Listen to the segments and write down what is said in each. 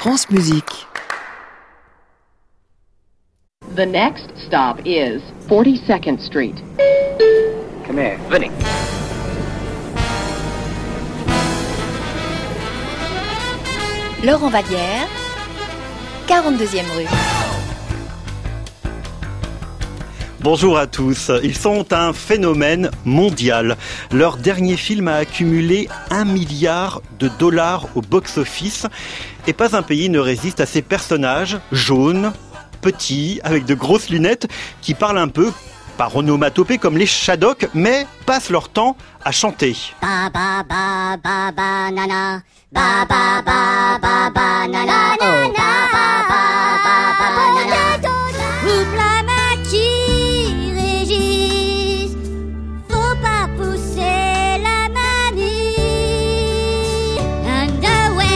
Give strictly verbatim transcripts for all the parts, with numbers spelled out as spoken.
France Musique. The next stop is forty-second Street. Come here, Vinny. Laurent Vallière, quarante-deuxième rue. Bonjour à tous. Ils sont un phénomène mondial. Leur dernier film a accumulé un milliard de dollars au box-office. Et pas un pays ne résiste à ces personnages jaunes, petits, avec de grosses lunettes, qui parlent un peu par onomatopée comme les Shadocks, mais passent leur temps à chanter. Ba ba ba ba ba nana, ba ba ba ba ba nana, oh ba ba ba ba ba nana. Toute la maquille régisse, faut pas pousser la mamie. Underwear,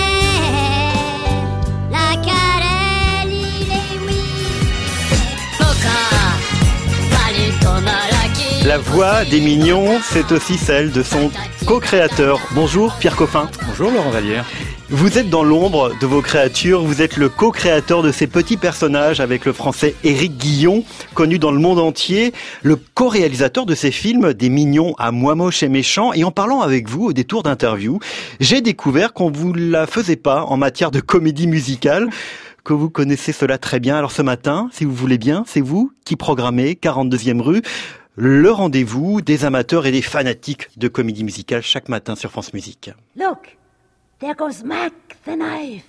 la carelle, il est oui. Poca, palito malaki. La voix des Mignons, c'est aussi celle de son co-créateur. Bonjour Pierre Coffin. Bonjour Laurent Vallière. Vous êtes dans l'ombre de vos créatures, vous êtes le co-créateur de ces petits personnages avec le français Éric Guillon, connu dans le monde entier, le co-réalisateur de ces films Des Mignons à Moi Moche et Méchant. Et en parlant avec vous au détour d'interview, j'ai découvert qu'on vous la faisait pas en matière de comédie musicale, que vous connaissez cela très bien. Alors ce matin, si vous voulez bien, c'est vous qui programmez quarante-deuxième rue, le rendez-vous des amateurs et des fanatiques de comédie musicale chaque matin sur France Musique. Look, there goes Mac the knife.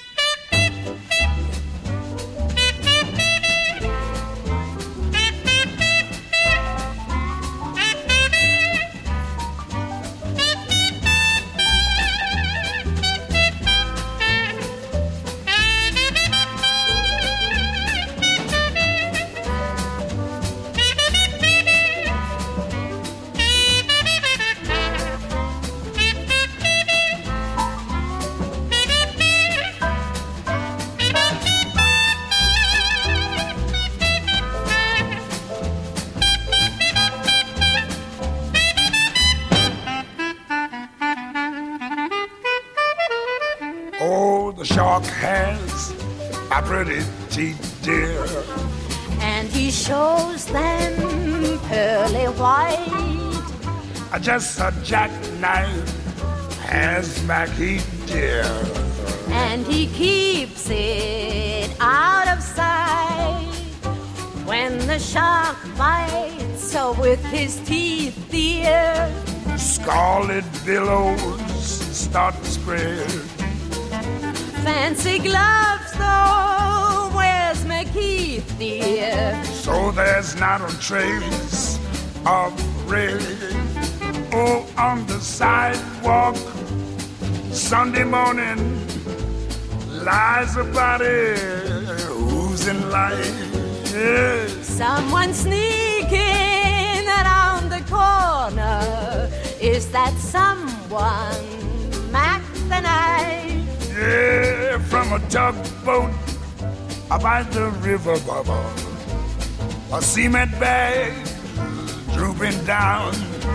Oh, the shark has a pretty teeth, dear. And he shows them pearly white. Just a jackknife has Mackie, dear. And he keeps it out of sight. When the shark bites, so with his teeth, dear, Scarlet billows start to spread. fancy gloves, though, where's McKeith, dear? So there's not a trace of red. Oh, on the sidewalk, Sunday morning, lies a body oozing light. Yes. Someone sneaking around the corner. Is that someone Mac the Knife? Yeah, from a tugboat by the river bubble, a cement bag drooping down.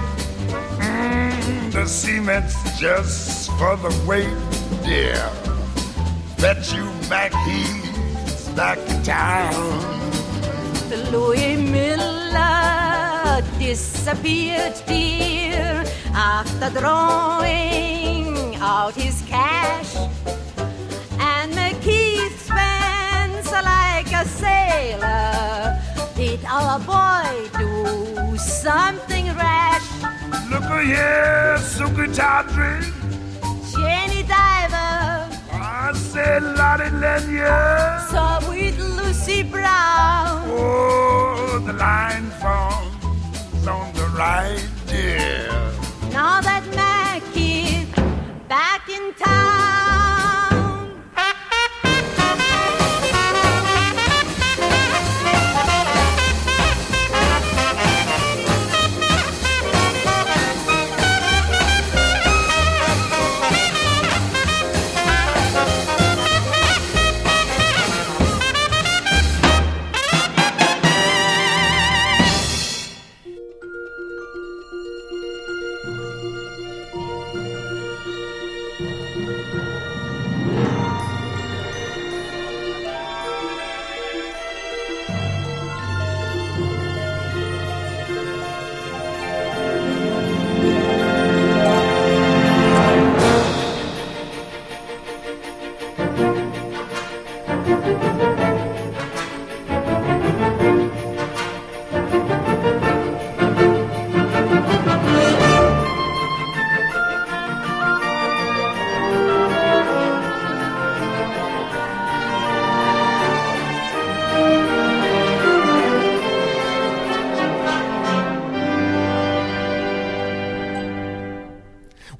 Mm, the cement's just for the weight, dear. Bet you Mac he's back in town. Louis Miller disappeared, dear, after drawing out his cash. And McKeith spends like a sailor. Did our boy do something rash? Look here, Suki Tawdry. Jenny Diver I said Lottie Lenya. saw with Lucy Brown. Oh, the line forms on the right, dear. Now that Mac is back in town.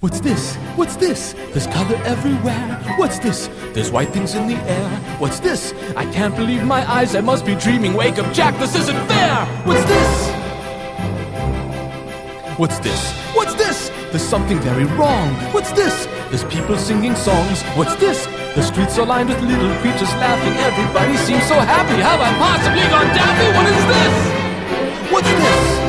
What's this? What's this? There's color everywhere. What's this? There's white things in the air. What's this? I can't believe my eyes. I must be dreaming. Wake up, Jack. This isn't fair. What's this? What's this? What's this? There's something very wrong. What's this? There's people singing songs. What's this? The streets are lined with little creatures laughing. Everybody seems so happy. Have I possibly gone daffy? What is this? What's this?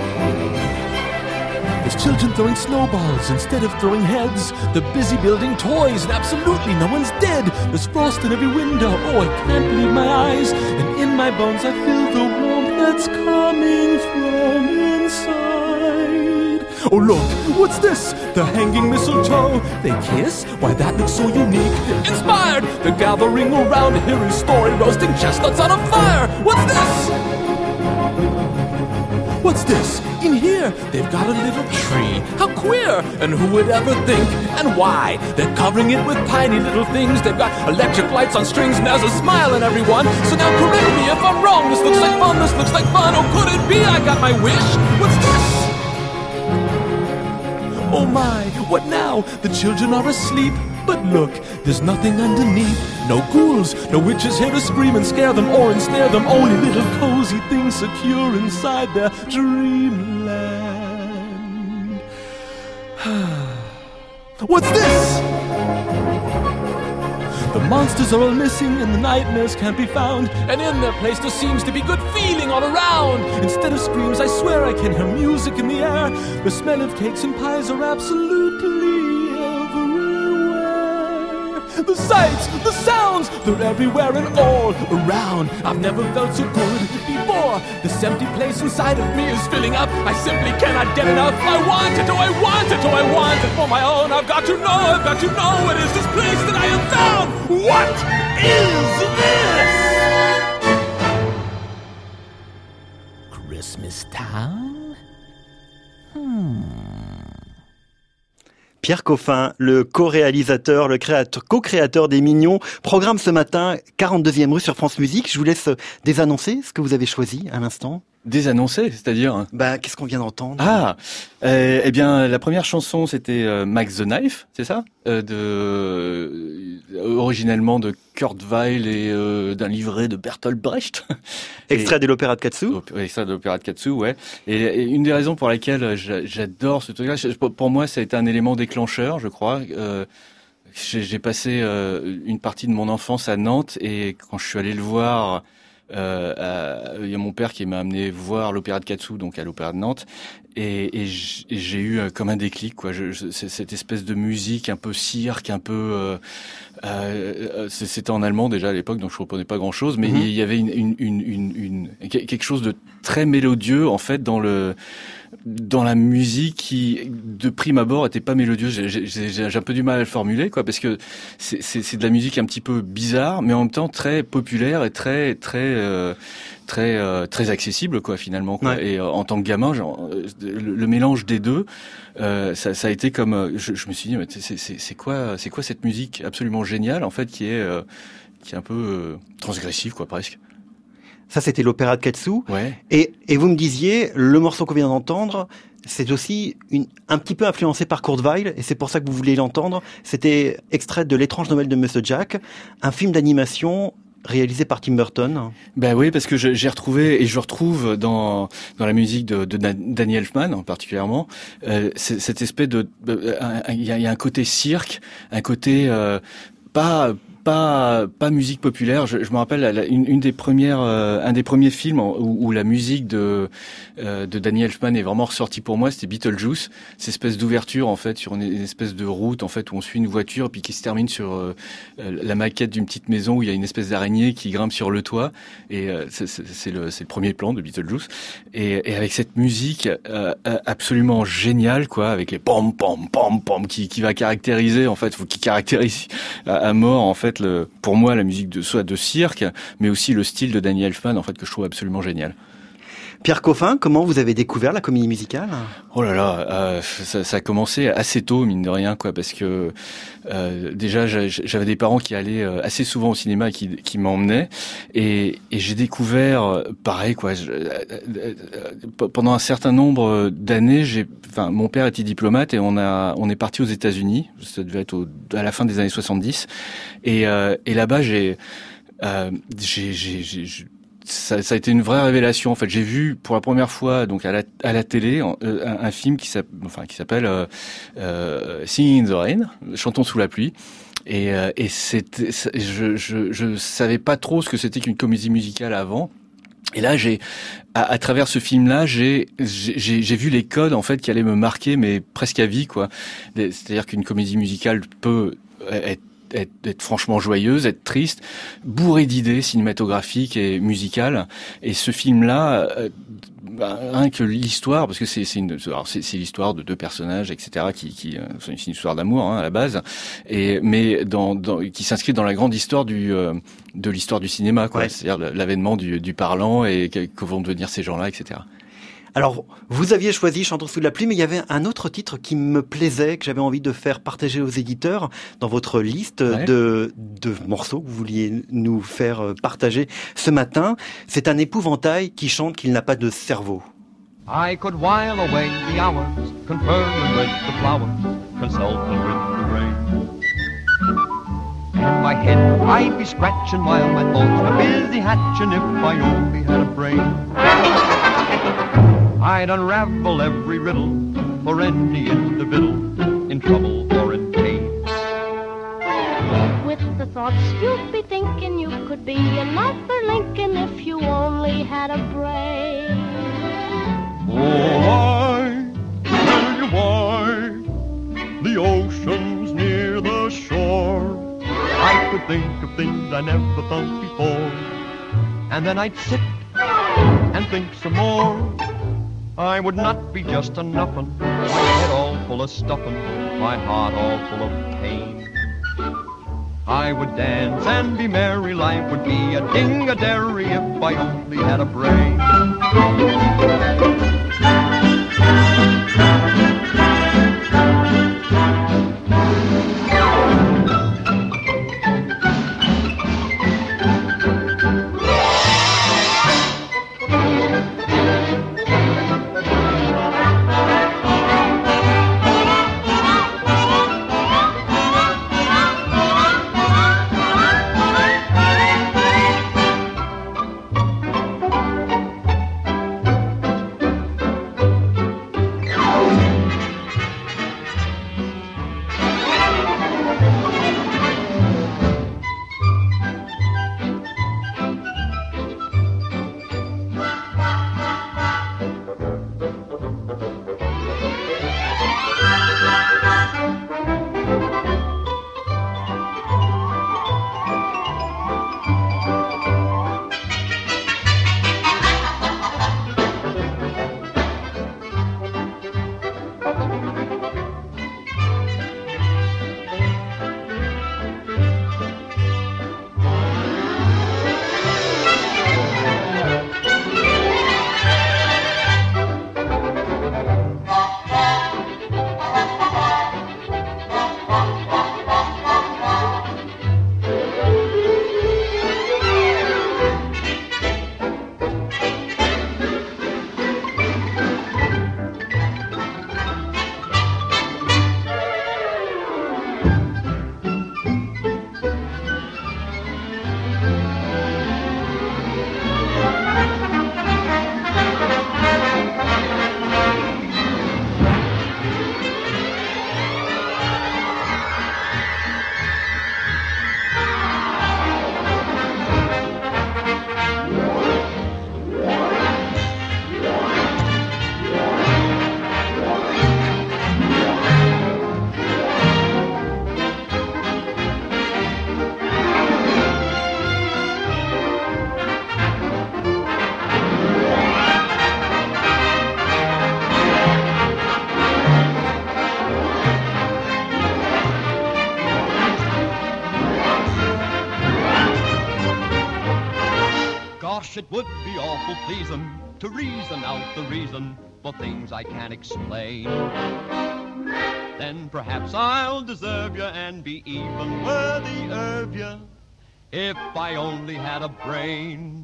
There's children throwing snowballs instead of throwing heads. They're busy building toys and absolutely no one's dead. There's frost in every window. Oh, I can't believe my eyes. And in my bones I feel the warmth that's coming from inside. Oh look, what's this? The hanging mistletoe. They kiss? Why that looks so unique. Inspired! They're gathering around to hear his story, roasting chestnuts on a fire. What's this? What's this? In here, they've got a little tree. How queer! And who would ever think? And why? They're covering it with tiny little things. They've got electric lights on strings and there's a smile in everyone. So now correct me if I'm wrong. This looks like fun, this looks like fun. Oh, could it be I got my wish? What's this? Oh my, what now? The children are asleep. But look, there's nothing underneath. No ghouls, no witches here to scream and scare them or ensnare them. Only little cozy things secure inside their dreamland. What's this? The monsters are all missing and the nightmares can't be found. And in their place there seems to be good feeling all around. Instead of screams, I swear I can hear music in the air. The smell of cakes and pies are absolutely everywhere. The sights, the sounds, they're everywhere and all around. I've never felt so good before. This empty place inside of me is filling up. I simply cannot get enough. I want it, oh I want it, oh I want it for my own. I've got to know, I've got to know what is this place that I have found. What is this? Christmas Town? Hmm... Pierre Coffin, le co-réalisateur, le créateur, co-créateur des Mignons, programme ce matin quarante-deuxième rue sur France Musique. Je vous laisse désannoncer ce que vous avez choisi à l'instant. Désannoncer, c'est-à-dire Bah, qu'est-ce qu'on vient d'entendre? Ah, euh, eh bien, la première chanson, c'était euh, Max the Knife, c'est ça, euh, de euh, originellement de Kurt Weill et euh, d'un livret de Bertolt Brecht. Extrait et, de l'opéra de Katsu. Extrait de l'opéra de Katsu, ouais. Et, et une des raisons pour laquelle j'adore ce truc-là, pour moi, ça a été un élément déclencheur, je crois. Euh, j'ai, j'ai passé euh, une partie de mon enfance à Nantes et quand je suis allé le voir. Euh, à, il y a mon père qui m'a amené voir l'opéra de Katsu, donc à l'opéra de Nantes, et, et j'ai eu comme un déclic, quoi. Je, je, cette espèce de musique un peu cirque, un peu, euh, euh, c'était en allemand déjà à l'époque, donc je comprenais pas grand-chose, mais mm-hmm. il y avait une, une, une, une, une, quelque chose de très mélodieux en fait dans le. dans la musique qui, de prime abord, était pas mélodieuse. J'ai, j'ai, j'ai un peu du mal à le formuler, quoi, parce que c'est, c'est, c'est de la musique un petit peu bizarre, mais en même temps très populaire et très, très, euh, très, euh, très accessible, quoi, finalement, quoi. Ouais. Et euh, en tant que gamin, genre, le, le mélange des deux, euh, ça, ça a été comme, je, je me suis dit, mais c'est, c'est, c'est quoi, c'est quoi cette musique absolument géniale, en fait, qui est, euh, qui est un peu euh, transgressive, quoi, presque. Ça, c'était l'opéra de Katsu. Ouais. Et, et vous me disiez, le morceau qu'on vient d'entendre, c'est aussi une, un petit peu influencé par Kurt Weill, et c'est pour ça que vous voulez l'entendre. C'était extrait de L'étrange Noël de Monsieur Jack, un film d'animation réalisé par Tim Burton. Ben oui, parce que je, j'ai retrouvé, et je retrouve dans, dans la musique de, de Danny Elfman, en particulièrement, euh, cette espèce de... Il y a, y a un côté cirque, un côté... Euh, pas... Pas, pas musique populaire. Je, je me rappelle la, une, une des premières, euh, un des premiers films où, où la musique de euh, de Danny Elfman est vraiment ressortie pour moi. C'était Beetlejuice. Cette espèce d'ouverture en fait sur une, une espèce de route en fait où on suit une voiture et puis qui se termine sur euh, la maquette d'une petite maison où il y a une espèce d'araignée qui grimpe sur le toit. Et euh, c'est, c'est, c'est le c'est le premier plan de Beetlejuice. Et, et avec cette musique euh, absolument géniale quoi, avec les pom pom pom pom qui qui va caractériser en fait, faut qui caractérise à, à mort en fait. Le, pour moi, la musique de soit de cirque, mais aussi le style de Danny Elfman, en fait, que je trouve absolument génial. Pierre Coffin, comment vous avez découvert la comédie musicale ? Oh là là, euh, ça, ça a commencé assez tôt, mine de rien, quoi, parce que euh, déjà j'avais des parents qui allaient assez souvent au cinéma et qui, qui m'emmenaient, et, et j'ai découvert, pareil, quoi. Je, euh, pendant un certain nombre d'années, j'ai, enfin, mon père était diplomate et on a, on est parti aux États-Unis. Ça devait être au, à la fin des années soixante-dix, et, euh, et là-bas j'ai, euh, j'ai, j'ai, j'ai Ça, ça a été une vraie révélation. En fait, j'ai vu pour la première fois, donc à la, à la télé, un, un film qui s'appelle, enfin, qui s'appelle euh, euh, Singing in the Rain, Chantons sous la pluie. Et, euh, et c'était, je, je, je savais pas trop ce que c'était qu'une comédie musicale avant. Et là, j'ai, à, à travers ce film-là, j'ai, j'ai, j'ai vu les codes en fait qui allaient me marquer, mais presque à vie, quoi. C'est-à-dire qu'une comédie musicale peut être Être, être franchement joyeuse, être triste, bourrée d'idées cinématographiques et musicales. Et ce film-là, euh, bah, rien que l'histoire, parce que c'est, c'est, une, alors c'est, c'est l'histoire de deux personnages, et cetera, qui, qui euh, c'est une histoire d'amour hein, à la base, et mais dans, dans, qui s'inscrit dans la grande histoire du euh, de l'histoire du cinéma, quoi. Ouais. C'est-à-dire l'avènement du, du parlant et que, que vont devenir ces gens-là, et cetera. Alors, vous aviez choisi Chantons sous la pluie, mais il y avait un autre titre qui me plaisait, que j'avais envie de faire partager aux éditeurs dans votre liste ouais. de, de morceaux que vous vouliez nous faire partager ce matin. C'est un épouvantail qui chante qu'il n'a pas de cerveau. I could while away the hours, conferring with the flowers, consulting with the rain. In my head I'd be scratching while my thoughts were busy hatching if I only had a brain. I'd unravel every riddle for any individual in trouble or in pain. With the thoughts you'd be thinking you could be another Lincoln if you only had a brain. Oh, I tell you why the ocean's near the shore. I could think of things I never thought before, and then I'd sit and think some more. I would not be just a nuffin', my head all full of stuffin', my heart all full of pain. I would dance and be merry, life would be a ding-a-dairy if I only had a brain. Gosh, it would be awful pleasing to reason out the reason for things I can't explain. Then perhaps I'll deserve you and be even worthy of you if I only had a brain.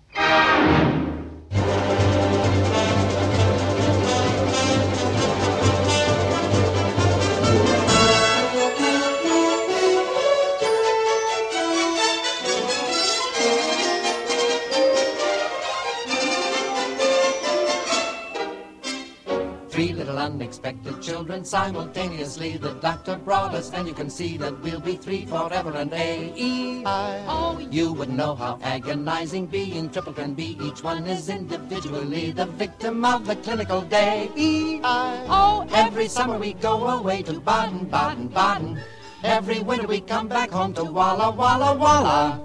Three little unexpected children simultaneously. The doctor brought us, and you can see that we'll be three forever. And A, E, I, O, you would know how agonizing being triple can be. Each one is individually the victim of the clinical day. E, I, O, every summer we go away to Baden, Baden, Baden. Every winter we come back home to Walla, Walla, Walla.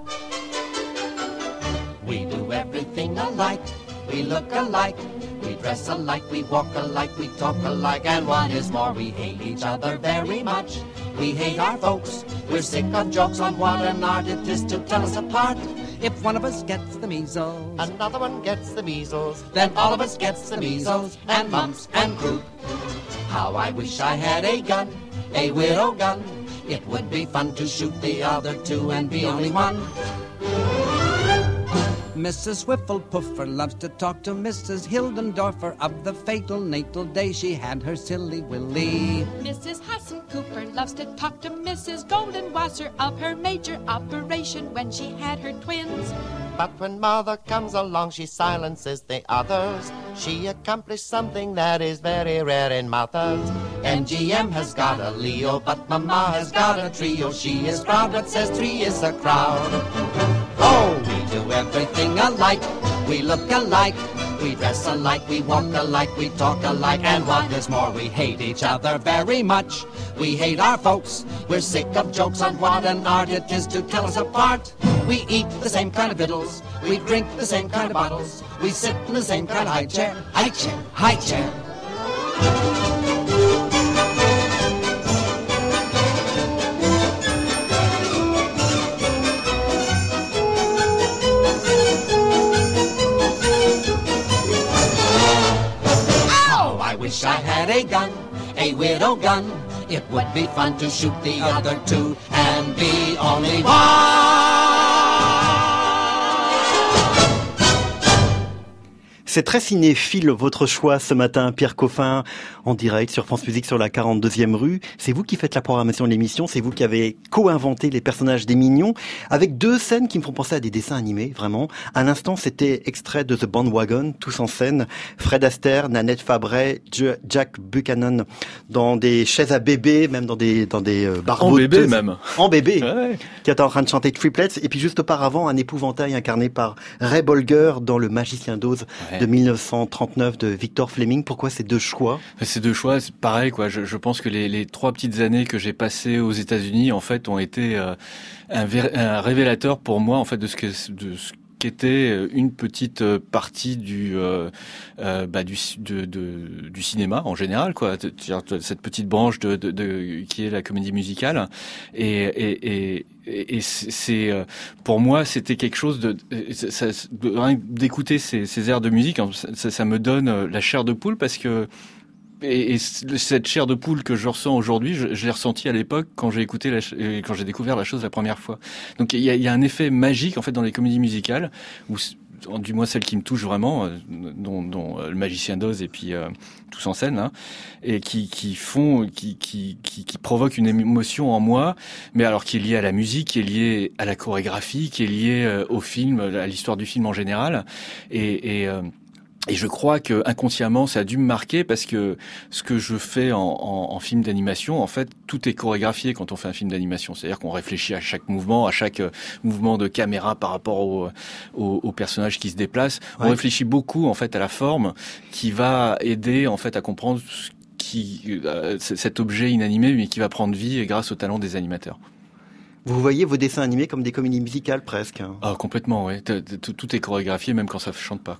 We do everything alike, we look alike. We dress alike, we walk alike, we talk alike, and what is more, we hate each other very much. We hate our folks, we're sick of jokes on what an art it is to tell us apart. If one of us gets the measles, another one gets the measles, then all of us gets the measles, and mumps and croup. How I wish I had a gun, a widow gun. It would be fun to shoot the other two and be only one. Missus Whifflepuffer loves to talk to Missus Hildendorfer of the fatal natal day she had her silly Willie. Missus Hassan Cooper loves to talk to Missus Goldenwasser of her major operation when she had her twins. But when Mother comes along, she silences the others. She accomplished something that is very rare in mothers. M G M has got a Leo, but Mama has got a trio. She is proud but says three is a crowd. Oh, we do everything alike, we look alike, we dress alike, we walk alike, we talk alike, and what is more, we hate each other very much. We hate our folks, we're sick of jokes on what an art it is to tell us apart. We eat the same kind of victuals, we drink the same kind of bottles, we sit in the same kind of high chair, high chair, high chair. I wish I had a gun, a widow gun. It would be fun to shoot the other two and be only one. C'est très cinéphile votre choix ce matin, Pierre Coffin, en direct sur France Musique sur la quarante-deuxième rue. C'est vous qui faites la programmation de l'émission, c'est vous qui avez co-inventé les personnages des Mignons, avec deux scènes qui me font penser à des dessins animés, vraiment. À l'instant, c'était extrait de The Bandwagon, tous en scène. Fred Astaire, Nanette Fabray, Jack Buchanan, dans des chaises à bébé, même dans des, dans des barboteuses. En bébé même. En bébé. Ouais. Qui est en train de chanter Triplets. Et puis juste auparavant, un épouvantail incarné par Ray Bolger dans Le Magicien d'Oz ouais. de mille neuf cent trente-neuf de Victor Fleming. Pourquoi ces deux choix? Ces deux choix, c'est pareil, quoi. Je, je pense que les, les trois petites années que j'ai passées aux États-Unis, en fait, ont été euh, un, un révélateur pour moi, en fait, de ce que de ce qu'était une petite partie du euh, euh, bah, du de, de, du cinéma en général, quoi. Cette petite branche de, de, de qui est la comédie musicale et et, et Et c'est pour moi c'était quelque chose de, ça, de rien d'écouter ces, ces airs de musique, ça, ça me donne la chair de poule parce que et, et cette chair de poule que je ressens aujourd'hui, je, je l'ai ressentie à l'époque quand j'ai écouté la, quand j'ai découvert la chose la première fois. Donc il y a, il y a un effet magique en fait dans les comédies musicales où du moins celle qui me touche vraiment, dont, dont Le Magicien d'Oz et puis euh, Tous en scène, hein, et qui, qui font, qui, qui, qui, qui provoquent une émotion en moi, mais alors qui est liée à la musique, qui est liée à la chorégraphie, qui est liée euh, au film, à l'histoire du film en général, et, et euh, Et je crois que inconsciemment, ça a dû me marquer parce que ce que je fais en, en, en film d'animation, en fait, tout est chorégraphié quand on fait un film d'animation. C'est-à-dire qu'on réfléchit à chaque mouvement, à chaque mouvement de caméra par rapport au, au, au personnage qui se déplace. Ouais. On réfléchit beaucoup en fait à la forme qui va aider en fait à comprendre ce qui, euh, cet objet inanimé, mais qui va prendre vie grâce au talent des animateurs. Vous voyez vos dessins animés comme des comédies musicales presque. Ah, complètement, oui. Tout est chorégraphié même quand ça ne chante pas, quoi.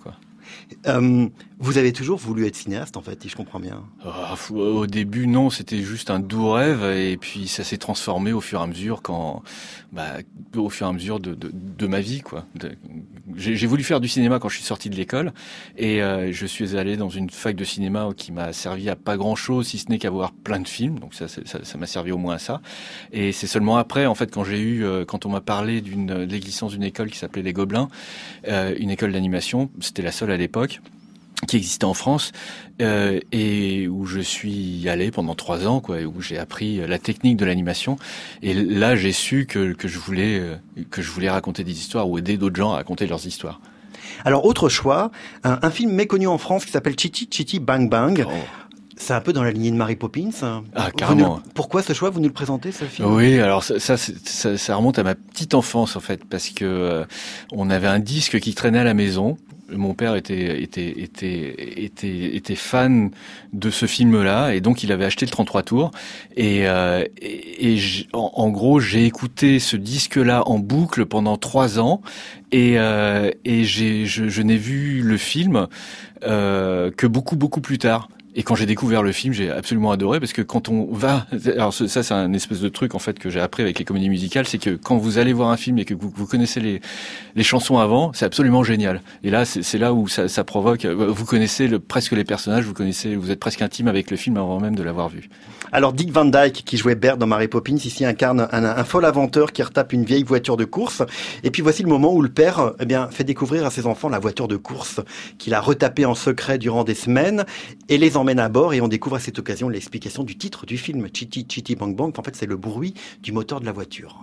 Euh, vous avez toujours voulu être cinéaste, en fait, si je comprends bien. Oh, au début, non, c'était juste un doux rêve, et puis ça s'est transformé au fur et à mesure, quand, bah, au fur et à mesure de, de, de ma vie, quoi. De, j'ai, j'ai voulu faire du cinéma quand je suis sorti de l'école, et euh, je suis allé dans une fac de cinéma qui m'a servi à pas grand-chose, si ce n'est qu'à voir plein de films. Donc ça, ça, ça m'a servi au moins à ça. Et c'est seulement après, en fait, quand j'ai eu, euh, quand on m'a parlé d'une de l'existence d'une école qui s'appelait les Gobelins, euh, une école d'animation, c'était la seule à l'époque, qui existait en France, euh, et où je suis allé pendant trois ans, quoi, et où j'ai appris la technique de l'animation. Et là, j'ai su que, que je voulais, que je voulais raconter des histoires ou aider d'autres gens à raconter leurs histoires. Alors, autre choix, un, un film méconnu en France qui s'appelle Chitty Chitty Bang Bang. Oh. C'est un peu dans la lignée de Mary Poppins. Ah, carrément. Nous, pourquoi ce choix? Vous nous le présentez, ce film? Oui, alors ça, ça, ça, ça remonte à ma petite enfance, en fait, parce que euh, on avait un disque qui traînait à la maison. Mon père était était était était était fan de ce film-là, et donc il avait acheté le trente-trois tours. Et euh, et, et en, en gros, j'ai écouté ce disque-là en boucle pendant trois ans, et euh, et j'ai je, je n'ai vu le film euh, que beaucoup beaucoup plus tard. Et quand j'ai découvert le film, j'ai absolument adoré, parce que quand on va, alors ça c'est un espèce de truc en fait que j'ai appris avec les comédies musicales, c'est que quand vous allez voir un film et que vous, vous connaissez les les chansons avant, c'est absolument génial. Et là c'est, c'est là où ça, ça provoque, vous connaissez le, presque les personnages, vous connaissez, vous êtes presque intime avec le film avant même de l'avoir vu. Alors Dick Van Dyke, qui jouait Bert dans Mary Poppins, ici incarne un, un fol aventeur qui retape une vieille voiture de course. Et puis voici le moment où le père, eh bien, fait découvrir à ses enfants la voiture de course qu'il a retapée en secret durant des semaines et les emmène à bord. Et on découvre à cette occasion l'explication du titre du film, Chitty Chitty Bang Bang. En fait, c'est le bruit du moteur de la voiture.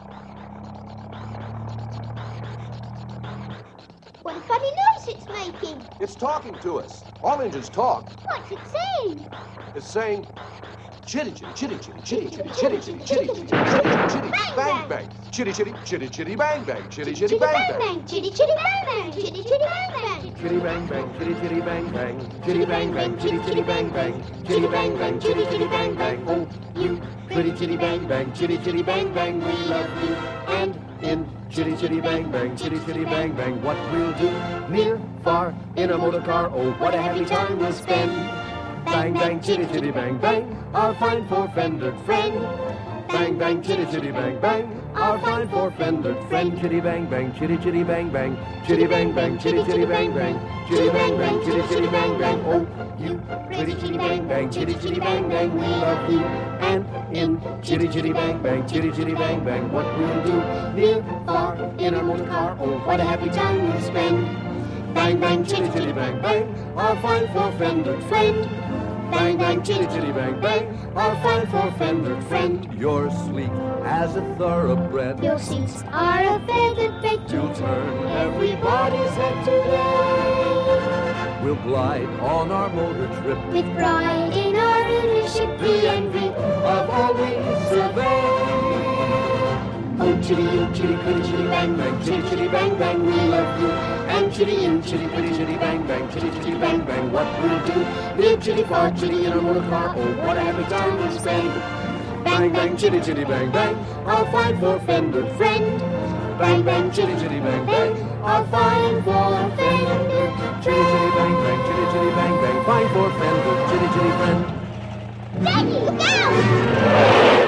What a funny noise it's making. It's talking to us. All engines talk. What's it saying? It's saying, chitty chitty chitty chitty chitty chitty chitty chitty chitty chitty chitty bang bang chitty chitty chitty chitty bang bang chitty chitty bang bang chitty chitty bang bang chitty chitty bang bang chitty bang bang chitty chitty bang bang chitty bang bang chitty chitty bang bang chitty bang bang chitty chitty bang bang. Oh, you pretty chitty bang bang chitty chitty bang bang, we love you. And in chitty chitty bang bang chitty chitty bang bang, what we'll do near far in a motor car, oh what a happy time we'll spend. Bang bang chitty chitty bang bang, our fine four-fendered friend. Bang bang chitty chitty bang bang, our fine four-fendered friend. Chitty bang bang chitty chitty bang bang chitty bang bang chitty chitty bang bang chitty bang bang chitty chitty bang bang. Oh, you pretty chitty bang bang chitty chitty bang bang, we love you. And in chitty chitty bang bang chitty chitty bang bang, what we'll do near far in our motor car, oh what a happy time we'll spend. Bang bang chitty chitty bang bang, our fine four-fendered friend. Bang bang chitty chitty bang bang, our fine four-fendered friend. You're sleek as a thoroughbred. Your seats are a feathered bed. You'll turn everybody's head today. We'll glide on our motor trip with pride in our leadership, the envy of all we survey. Oh chitty you chitty pretty chitty bang bang chitty chitty bang bang, we love you. And chitty you chitty pretty chitty bang bang chitty chitty bang bang, what we'll do near chitty far chitty in our motor car, oh what a happy time we'll spend. Bang bang chitty chitty bang bang, our fine four-fendered friend. Bang bang chitty chitty bang bang, our fine four-fendered chitty chitty bang bang chitty chitty bang bang, fine four-fendered chitty chitty friend. Daddy, look out!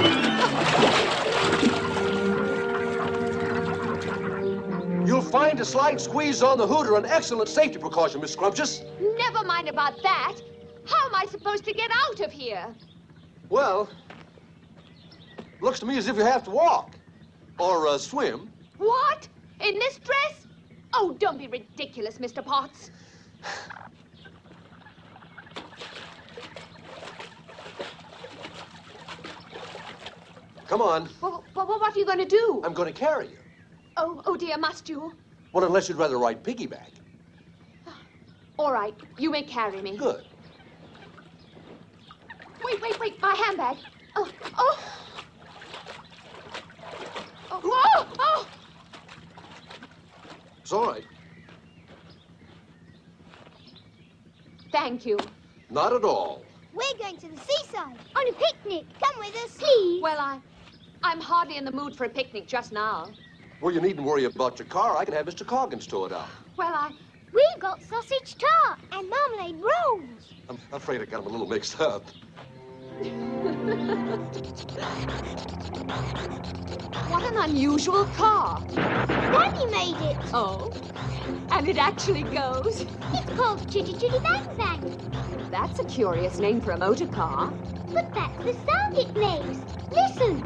You'll find a slight squeeze on the hooter an excellent safety precaution, Miss Scrumptious. Never mind about that. How am I supposed to get out of here? Well, looks to me as if you have to walk. Or uh, swim. What? In this dress? Oh, don't be ridiculous, Mister Potts. Come on. Well, well, what are you going to do? I'm going to carry you. Oh, oh dear, must you? Well, unless you'd rather ride piggyback. All right, you may carry me. Good. Wait, wait, wait, my handbag. Oh, oh. Oh, oh, oh. It's all right. Thank you. Not at all. We're going to the seaside on a picnic. Come with us, please. Well, I, I'm hardly in the mood for a picnic just now. Well, you needn't worry about your car. I can have Mister Coggins tow it out. Well, I, We got sausage tart and marmalade rolls. I'm afraid I got them a little mixed up. What an unusual car. Daddy made it. Oh? And it actually goes? It's called Chitty Chitty Bang Bang. That's a curious name for a motor car. But that's the sound it makes. Listen.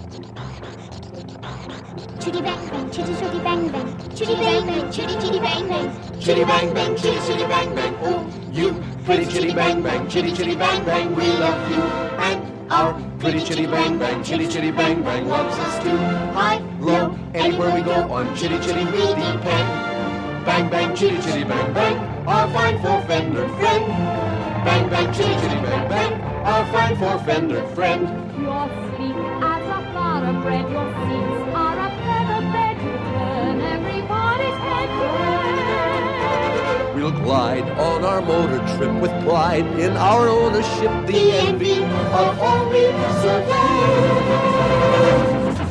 Chitty bang bang, chitty chitty bang bang, chitty bang bang, chitty chitty bang bang, Chitty bang bang, chitty chitty bang bang. Oh, you pretty chitty bang bang, chitty chitty bang bang. We love you and our pretty chitty bang bang, chitty chitty bang bang loves us too. High, low, anywhere we go on chitty chitty we depend. Bang bang, chitty chitty bang bang, our fine four-fender friend. Bang bang, chitty chitty bang bang, our fine four-fender friend. You're sleek as a bar of bread. Your seats are a feather bed. You turn everybody's head to head. We'll glide on our motor trip with pride in our ownership, the envy of all we survive.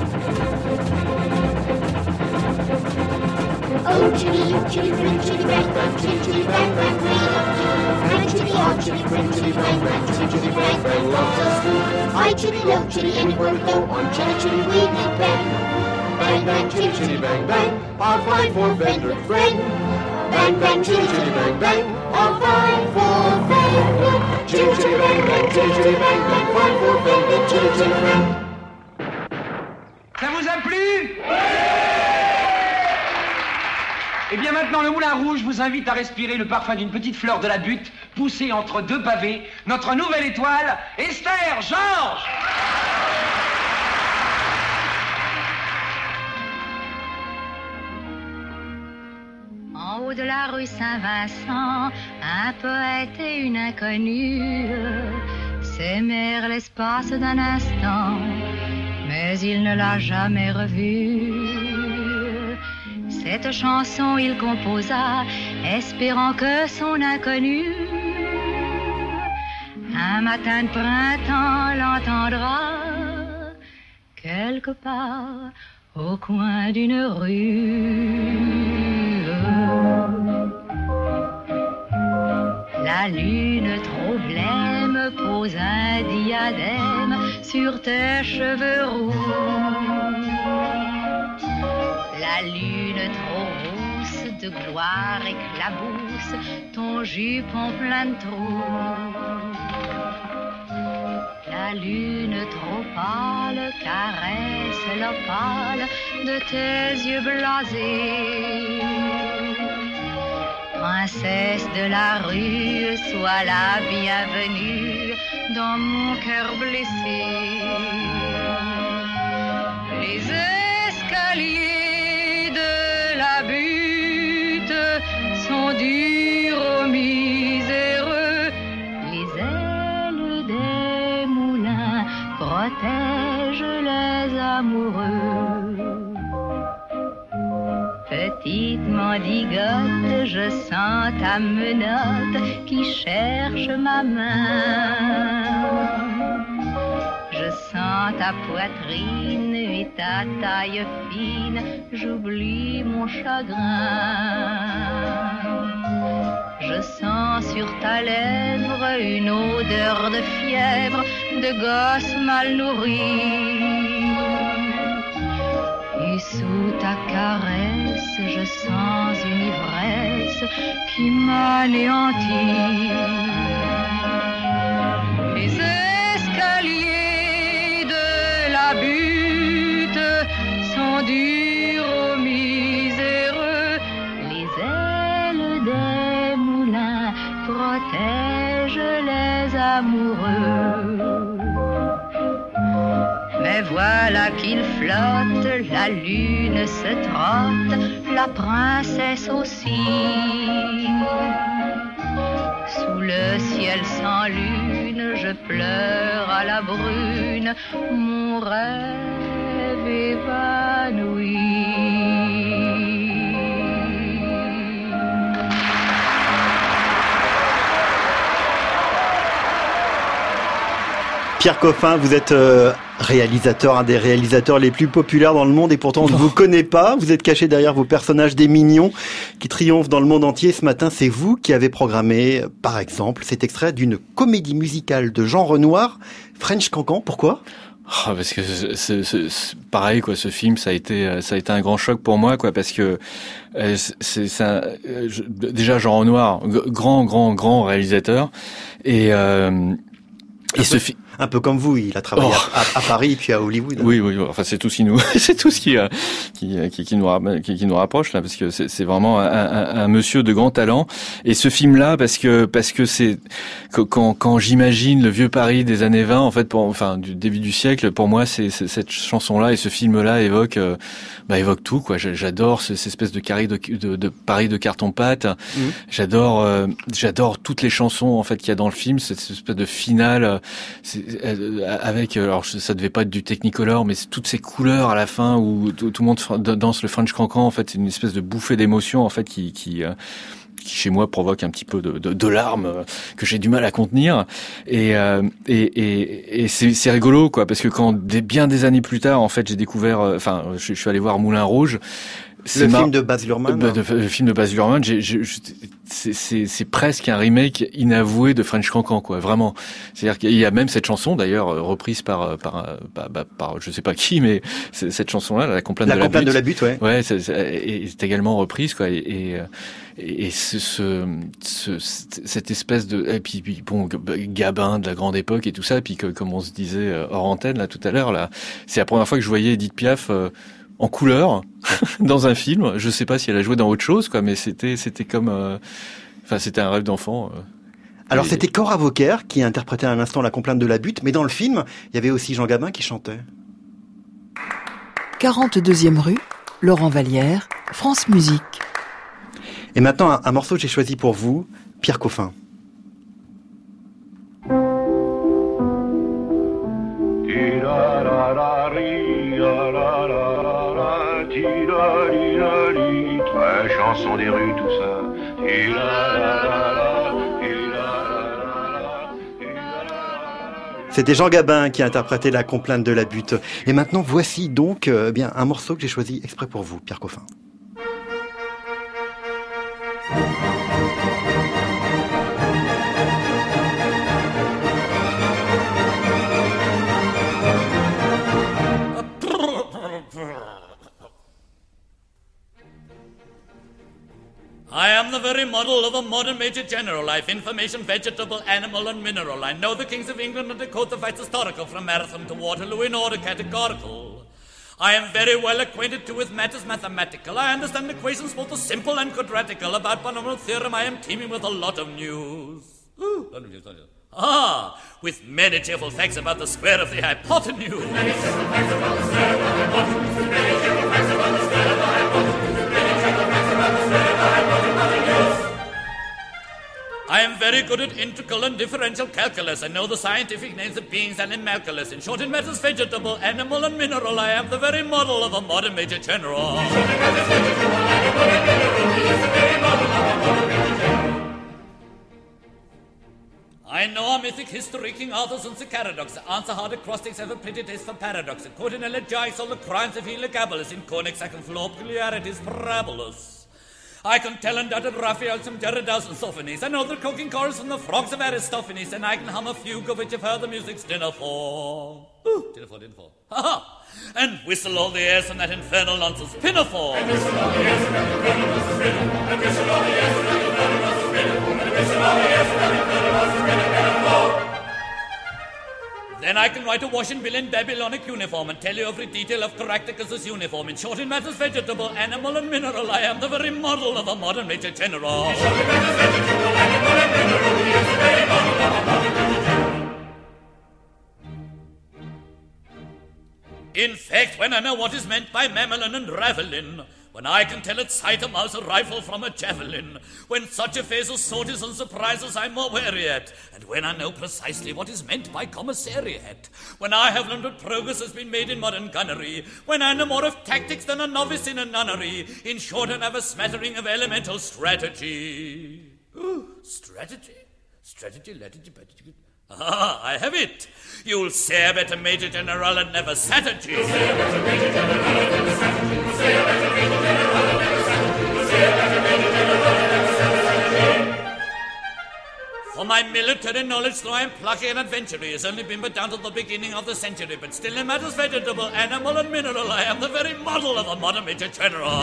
Oh, chitty, chitty, chitty, chitty, bang, bang, chitty, chitty, bang, bang, we love you. And chitty, oh, chitty, chitty, chitty, bang, bang, chitty, chitty, bang, bang, loves us too. High chitty, low chitty, anywhere we go on chitty, chitty, we depend. Bang bang, chitty chitty bang bang, our fine four-fender friend. Bang bang, chitty chitty bang bang, our fine four-fender. Chitty chitty bang bang, chitty chitty bang bang, fine four-fender, chitty chitty friend. Ça vous a plu? Eh bien maintenant, le Moulin Rouge vous invite à respirer le parfum d'une petite fleur de la butte, poussée entre deux pavés, notre nouvelle étoile, Esther Georges. En haut de la rue Saint-Vincent, un poète et une inconnue s'aimèrent l'espace d'un instant, mais il ne l'a jamais revue. Cette chanson il composa, espérant que son inconnu un matin de printemps l'entendra quelque part au coin d'une rue. La lune trop blême pose un diadème sur tes cheveux roux. La lune trop rousse de gloire éclabousse ton jupon plein de trous. La lune trop pâle caresse l'opale de tes yeux blasés. Princesse de la rue, sois la bienvenue dans mon cœur blessé. Les escaliers de la butte sont durs aux miséreux. Les ailes des moulins protègent les amoureux. Petite mendigote, je sens ta menotte qui cherche ma main. Je sens ta poitrine et ta taille fine, j'oublie mon chagrin. Je sens sur ta lèvre une odeur de fièvre, de gosse mal nourri. Et sous ta caresse, je sens une ivresse qui m'anéantit. Les escaliers de la butte sont durs aux miséreux. Les ailes des moulins protègent les amoureux. Mais voilà qu'il flotte, la lune se trotte, la princesse aussi. Sous le ciel sans lune, je pleure à la brune, mon rêve évanoui. Pierre Coffin, vous êtes euh, réalisateur, un des réalisateurs les plus populaires dans le monde et pourtant on ne vous connaît pas. Vous êtes caché derrière vos personnages des mignons qui triomphent dans le monde entier. Ce matin, c'est vous qui avez programmé, par exemple, cet extrait d'une comédie musicale de Jean Renoir, French Cancan. Pourquoi ? Oh, parce que c'est, c'est, c'est pareil quoi, ce film ça a été ça a été un grand choc pour moi quoi, parce que euh, c'est ça je, déjà Jean Renoir, grand grand grand réalisateur et euh, et ce film un peu comme vous, il a travaillé oh. à, à Paris puis à Hollywood. Hein. Oui, oui, enfin c'est tout ce qui nous, c'est tout ce qui, qui, qui, qui nous, qui, qui nous rapproche là, parce que c'est, c'est vraiment un, un, un monsieur de grand talent. Et ce film-là, parce que, parce que c'est quand, quand j'imagine le vieux Paris des années vingt, en fait, pour, enfin du début du siècle, pour moi, c'est, c'est cette chanson-là et ce film-là évoque, euh, bah évoque tout quoi. J'adore cette espèce de carré de, de, de Paris de carton-pâte. Mmh. J'adore, euh, j'adore toutes les chansons en fait qu'il y a dans le film. Cette espèce de finale. C'est, avec, alors ça devait pas être du Technicolor, mais c'est toutes ces couleurs à la fin où tout, tout le monde danse le French Cancan. En fait, c'est une espèce de bouffée d'émotion en fait qui, qui, qui chez moi provoque un petit peu de, de, de larmes que j'ai du mal à contenir. Et, euh, et, et, et c'est, c'est rigolo quoi, parce que quand des, bien des années plus tard, en fait, j'ai découvert, enfin, je, je suis allé voir Moulin Rouge. C'est le ma... film de Baz Luhrmann. De, de, le film de Baz Luhrmann, j'ai, j'ai, c'est, c'est, c'est presque un remake inavoué de French Cancan, quoi. Vraiment. C'est-à-dire qu'il y a même cette chanson, d'ailleurs, reprise par, par, par, par, par je sais pas qui, mais cette chanson-là, la complainte la de la butte. La complainte de la butte, ouais. Ouais, c'est, c'est, est également reprise, quoi. Et, et, et ce, ce, ce, cette espèce de, et puis, puis bon, Gabin de la grande époque et tout ça, et puis que, comme on se disait hors antenne, là, tout à l'heure, là, c'est la première fois que je voyais Edith Piaf, euh, en couleur dans un film. Je sais pas si elle a joué dans autre chose quoi, mais c'était c'était comme euh... enfin c'était un rêve d'enfant. Euh... Alors et... c'était Cora Vauquer qui interprétait à l'instant la complainte de la butte, mais dans le film, il y avait aussi Jean Gabin qui chantait. quarante-deuxième rue, Laurent Vallière, France Musique. Et maintenant un, un morceau que j'ai choisi pour vous, Pierre Coffin. Très chanson des rues, tout ça. C'était Jean Gabin qui a interprété la complainte de la butte. Et maintenant, voici donc euh, bien un morceau que j'ai choisi exprès pour vous, Pierre Coffin. I am the very model of a modern Major General. Life, information, vegetable, animal, and mineral. I know the kings of England and decode the fights historical, from Marathon to Waterloo in order categorical. I am very well acquainted too with matters mathematical. I understand equations both the simple and quadratical. About polynomial theorem I am teeming with a lot of news. Ooh, lot of news, lot of news. Ah, with many cheerful facts about the square of the hypotenuse. With many cheerful facts about the square of the hypotenuse. With many cheerful facts about the square of the hypotenuse. With many cheerful facts about the square of the hypotenuse. I am very good at integral and differential calculus. I know the scientific names of beings and animalculous. In short, in matters vegetable, animal, and mineral, I am the very model of a modern Major General. In short, in matters vegetable, animal, and mineral, he is the very model of a modern Major General. I know our mythic history, King Arthur's and Sir Caradox. The answer hard acrostics have a pretty taste for paradox. In quote in elegiacs, all the crimes of Heliogabalus. In conics, I can flow peculiarities parabolous. I can tell undoubted Raphael some Derrida's and Sophones. I know the croaking chorus from the frogs of Aristophanes. And I can hum a fugue of which I've heard the music's dinner for. Ooh, dinner for, dinner for. Ha ha! And whistle all the airs from that infernal nonsense pinafore. And whistle all the airs from that infernal nonsense pinafore. And whistle all the airs from that infernal nonsense pinafore. And whistle all the airs from that infernal nonsense pinafore. Then I can write a washing bill in Babylonic uniform and tell you every detail of Caractacus' uniform. In short, in matters vegetable, animal, and mineral, I am the very model of a modern Major General. In short, in matters vegetable, animal, and mineral, he is the very model of a modern Major General. In fact, when I know what is meant by mammalian and ravelin, when I can tell at sight a mouse a rifle from a javelin, when such affairs of sorties and surprises I'm more wary at, and when I know precisely what is meant by commissariat, when I have learned what progress has been made in modern gunnery, when I know more of tactics than a novice in a nunnery, in short, and have a smattering of elemental strategy. Ooh, strategy? Strategy, strategy, strategy. Ah, I have it. You'll say a better Major General and never sat a cheese. For my military knowledge, though I'm plucky and adventurous, has only been but down to the beginning of the century, but still in matters vegetable, animal and mineral, I am the very model of a modern Major General.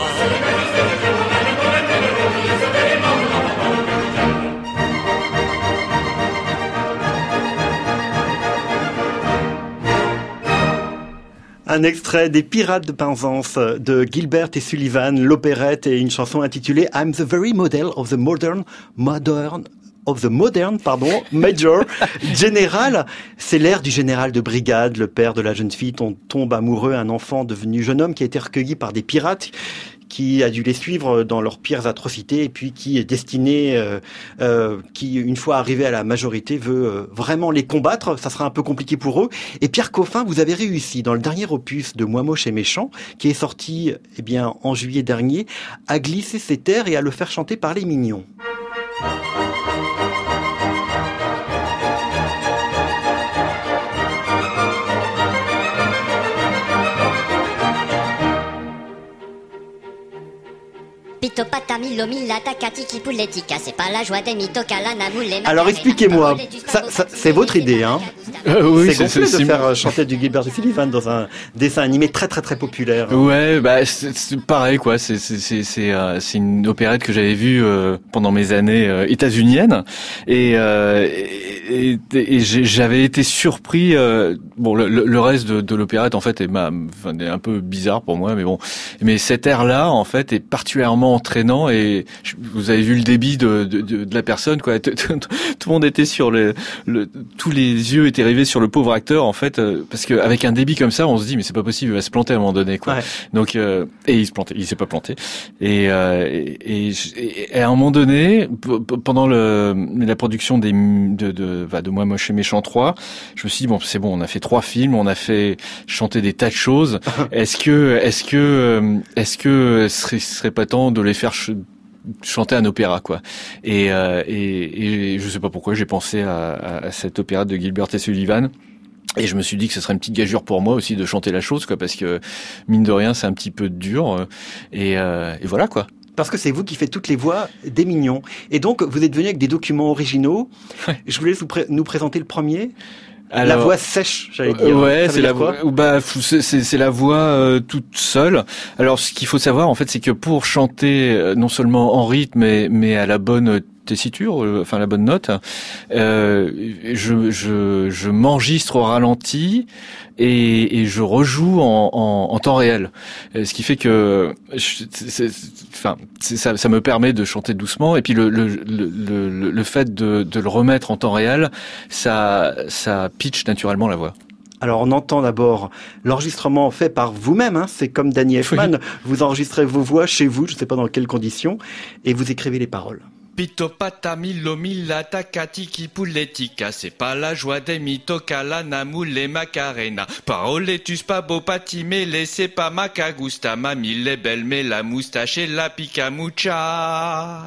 Un extrait des Pirates de Penzance de Gilbert et Sullivan, l'opérette et une chanson intitulée I'm the very model of the modern, modern, of the modern, pardon, Major General. C'est l'ère du général de brigade, le père de la jeune fille dont tombe amoureux un enfant devenu jeune homme qui a été recueilli par des pirates, qui a dû les suivre dans leurs pires atrocités et puis qui est destiné, euh, euh, qui une fois arrivé à la majorité veut euh, vraiment les combattre. Ça sera un peu compliqué pour eux. Et Pierre Coffin, vous avez réussi dans le dernier opus de Moi moche et méchant, qui est sorti eh bien en juillet dernier, à glisser ses terres et à le faire chanter par les Mignons. Pito patami lomi la takati qui pouletika, c'est pas la joie des mitocalana moulé. Alors expliquez-moi, ça, ça, c'est votre idée, hein? Euh, oui, c'est gonflé de faire chanter du Gilbert et Sullivan dans un dessin animé très très très populaire. Ouais, bah c'est, c'est pareil quoi. C'est c'est c'est c'est, euh, c'est une opérette que j'avais vue euh, pendant mes années euh, états-uniennes et, euh, et, et, et j'avais été surpris. Euh, bon, le, le reste de, de l'opérette en fait est, ma, enfin, est un peu bizarre pour moi, mais bon. Mais cette air-là en fait est particulièrement entraînant et je, vous avez vu le débit de de, de, de la personne quoi. Tout, tout, tout le monde était sur le, le tous les yeux étaient rivés sur le pauvre acteur en fait euh, parce qu'avec un débit comme ça on se dit mais c'est pas possible, il va se planter à un moment donné quoi. Ouais. Donc euh, et il se plantait, il s'est pas planté et, euh, et, et, et à un moment donné p- pendant le la production des de de, bah, de Moi moche et méchant trois, je me suis dit bon c'est bon, on a fait trois films, on a fait chanter des tas de choses. Est-ce que est-ce que est-ce que ce serait, ce serait pas temps de les faire ch- chanter un opéra quoi et, euh, et et je sais pas pourquoi j'ai pensé à, à, à cette opéra de Gilbert et Sullivan et je me suis dit que ce serait une petite gageure pour moi aussi de chanter la chose quoi parce que mine de rien c'est un petit peu dur et, euh, et voilà quoi. Parce que c'est vous qui faites toutes les voix des Mignons et donc vous êtes venu avec des documents originaux. Je vous laisse vous pré- nous présenter le premier. Alors, la voix sèche, j'allais dire. Ouais, c'est la voix. Bah, c'est, c'est, c'est la voix euh, toute seule. Alors, ce qu'il faut savoir, en fait, c'est que pour chanter euh, non seulement en rythme, mais, mais à la bonne tessiture, euh, enfin la bonne note, euh, je, je, je m'enregistre au ralenti et, et je rejoue en, en, en temps réel. Ce qui fait que, je, c'est, c'est, enfin, c'est, ça, ça me permet de chanter doucement. Et puis le, le, le, le, le fait de, de le remettre en temps réel, ça, ça pitch naturellement la voix. Alors on entend d'abord l'enregistrement fait par vous-même, hein, c'est comme Danny Elfman, oui. Vous enregistrez vos voix chez vous, je ne sais pas dans quelles conditions, et vous écrivez les paroles. Pito patami lomila takati ki puletika, c'est pas la joie des mitocalana moule macarena. Paoletus pas beau patimele, c'est pas macagusta, mamie les belles mais la moustache et la picamucha.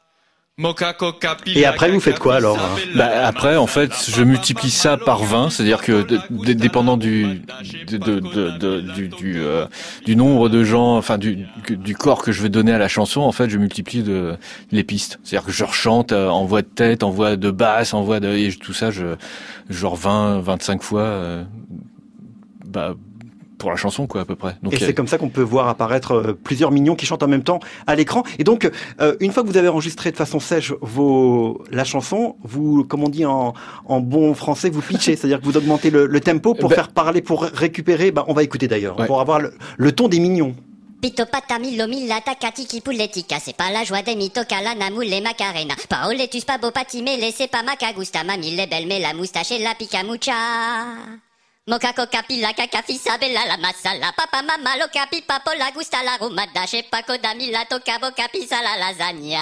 Et après, vous faites quoi alors? Bah après, en fait, je multiplie ça par vingt, c'est-à-dire que d- d- dépendant du de, de, de, de, du du, euh, du nombre de gens, enfin du du corps que je vais donner à la chanson, en fait, je multiplie de les pistes. C'est-à-dire que je rechante en voix de tête, en voix de basse, en voix de et tout ça, je genre vingt, vingt-cinq fois, euh, bah. pour la chanson quoi à peu près. Donc, et c'est euh... comme ça qu'on peut voir apparaître euh, plusieurs Mignons qui chantent en même temps à l'écran. Et donc euh, une fois que vous avez enregistré de façon sèche vos la chanson, vous comme on dit en en bon français, vous pitchez, c'est-à-dire que vous augmentez le, le tempo pour ben... faire parler, pour récupérer. Bah on va écouter d'ailleurs ouais. Pour avoir le, le ton des Mignons. Pito patami lomila takati ki puletika, c'est pas la joie des mitocalana moule macarena. Paoletus pas beau patimele, c'est pas macagusta, mamie les belles mais la moustache et la picamucha. Moka coca pila caca fisa bella la masala papa mama lo capi papo la gusta la rumada che paco damila toca boca pisa la lasagna.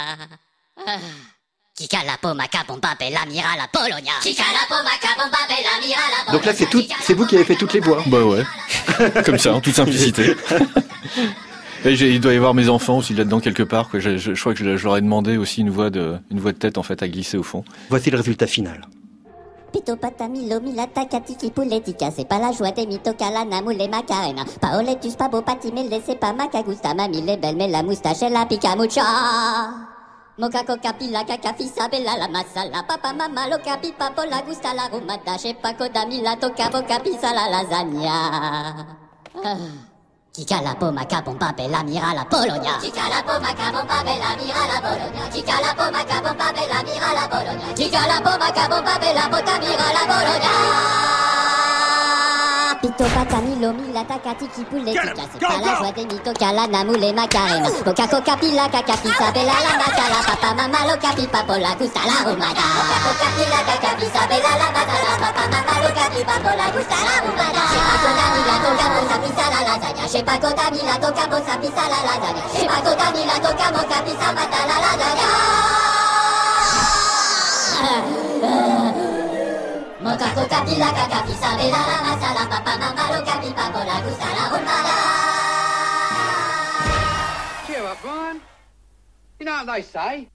Kika la pomaka bomba bella mira la Polonia. Kika la pomaka bomba bella mira la Polonia. Donc là c'est tout, c'est vous qui avez fait toutes les voix. Bah ouais. Comme ça en toute simplicité. Et il doit y avoir mes enfants aussi là-dedans quelque part. Quoi. Je, je, je crois que je, je leur ai demandé aussi une voix de une voix de tête en fait à glisser au fond. Voici le résultat final. Pitopatami, lomila, takatiki, pouletica. C'est pas la joie des mitocalana, moule, macarena. Paoletus, pabo, patimele, c'est pas macagusta. Mamie, les belles, mais la moustache et la picamucha. Moka coca pila caca fisa bella la masala papa mama lo capi papo la gusta la rumata che paco damila toca boca pisa la lasagna. Chica la poma capompa bella mira la Polonia. Chica la poma capompa bella mira la Polonia. Chica la poma capompa bella mira la Polonia. Chica la poma capompa bella bota mira la Polonia. Pito patami lomila takatiki pouletica. C'est pas la joie des mitocalana moule macarena. Boca coca pila caca pisa bella la masala papa mama lo capi papo la gusta la rumada. Boca coca pila caca pisa bella la masala papa mama lo capi papo la gusta la rumada. Che paco damila toca bosa pisa la lasagna. Che paco damila toca bosa pisa la lasagna. Che paco damila toca bosa pisa mata la lasagna. Moca coca pila caca pisa bella la masala papa mama lo capi papo la gusta la rumada. Cheer up, Brian. You know what they say?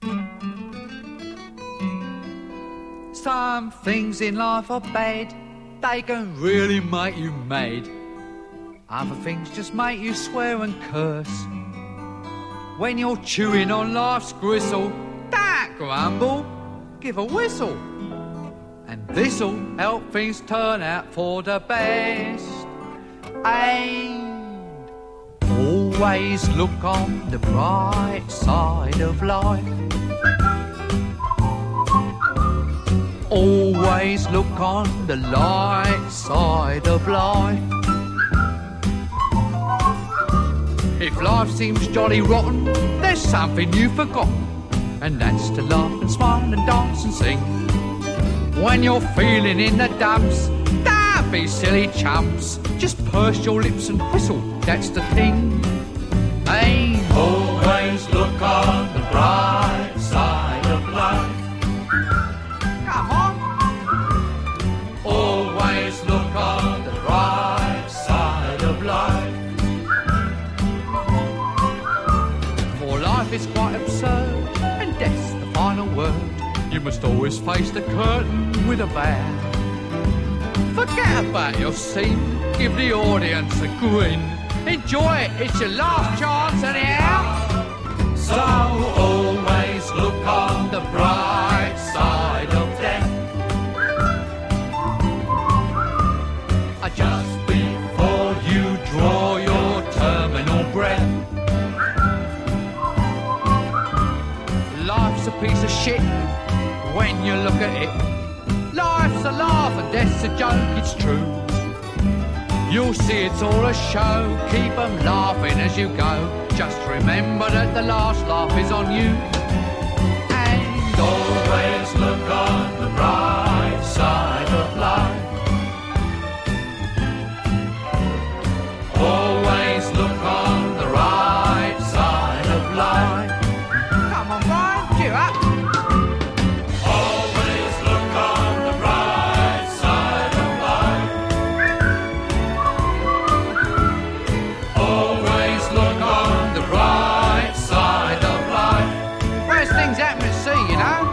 Some things in life are bad. They can really make you mad. Other things just make you swear and curse. When you're chewing on life's gristle, don't grumble, give a whistle. And this'll help things turn out for the best. And always look on the bright side of life. Always look on the light side of life. If life seems jolly rotten, there's something you've forgotten, and that's to laugh and smile and dance and sing. When you're feeling in the dumps, don't be silly chumps. Just purse your lips and whistle, that's the thing. Hey, always look on the bright side of life. Come on. Always look on the bright side of life. Life is quite absurd, and death's the final word. You must always face the curtain with a bow. Forget about your scene, give the audience a grin. Enjoy it, it's your last chance anyhow. So always look on the bright side of death. Just before you draw your terminal breath. Life's a piece of shit when you look at it. Life's a laugh and death's a joke, it's true. You'll see it's all a show, keep 'em laughing as you go. Just remember that the last laugh is on you. And always look on the bright side of life. Always look on the right side of life. Come on, Brian, cheer up. Always look on the bright side of life. Always look on the right side of life. Worst things happen at sea, you know.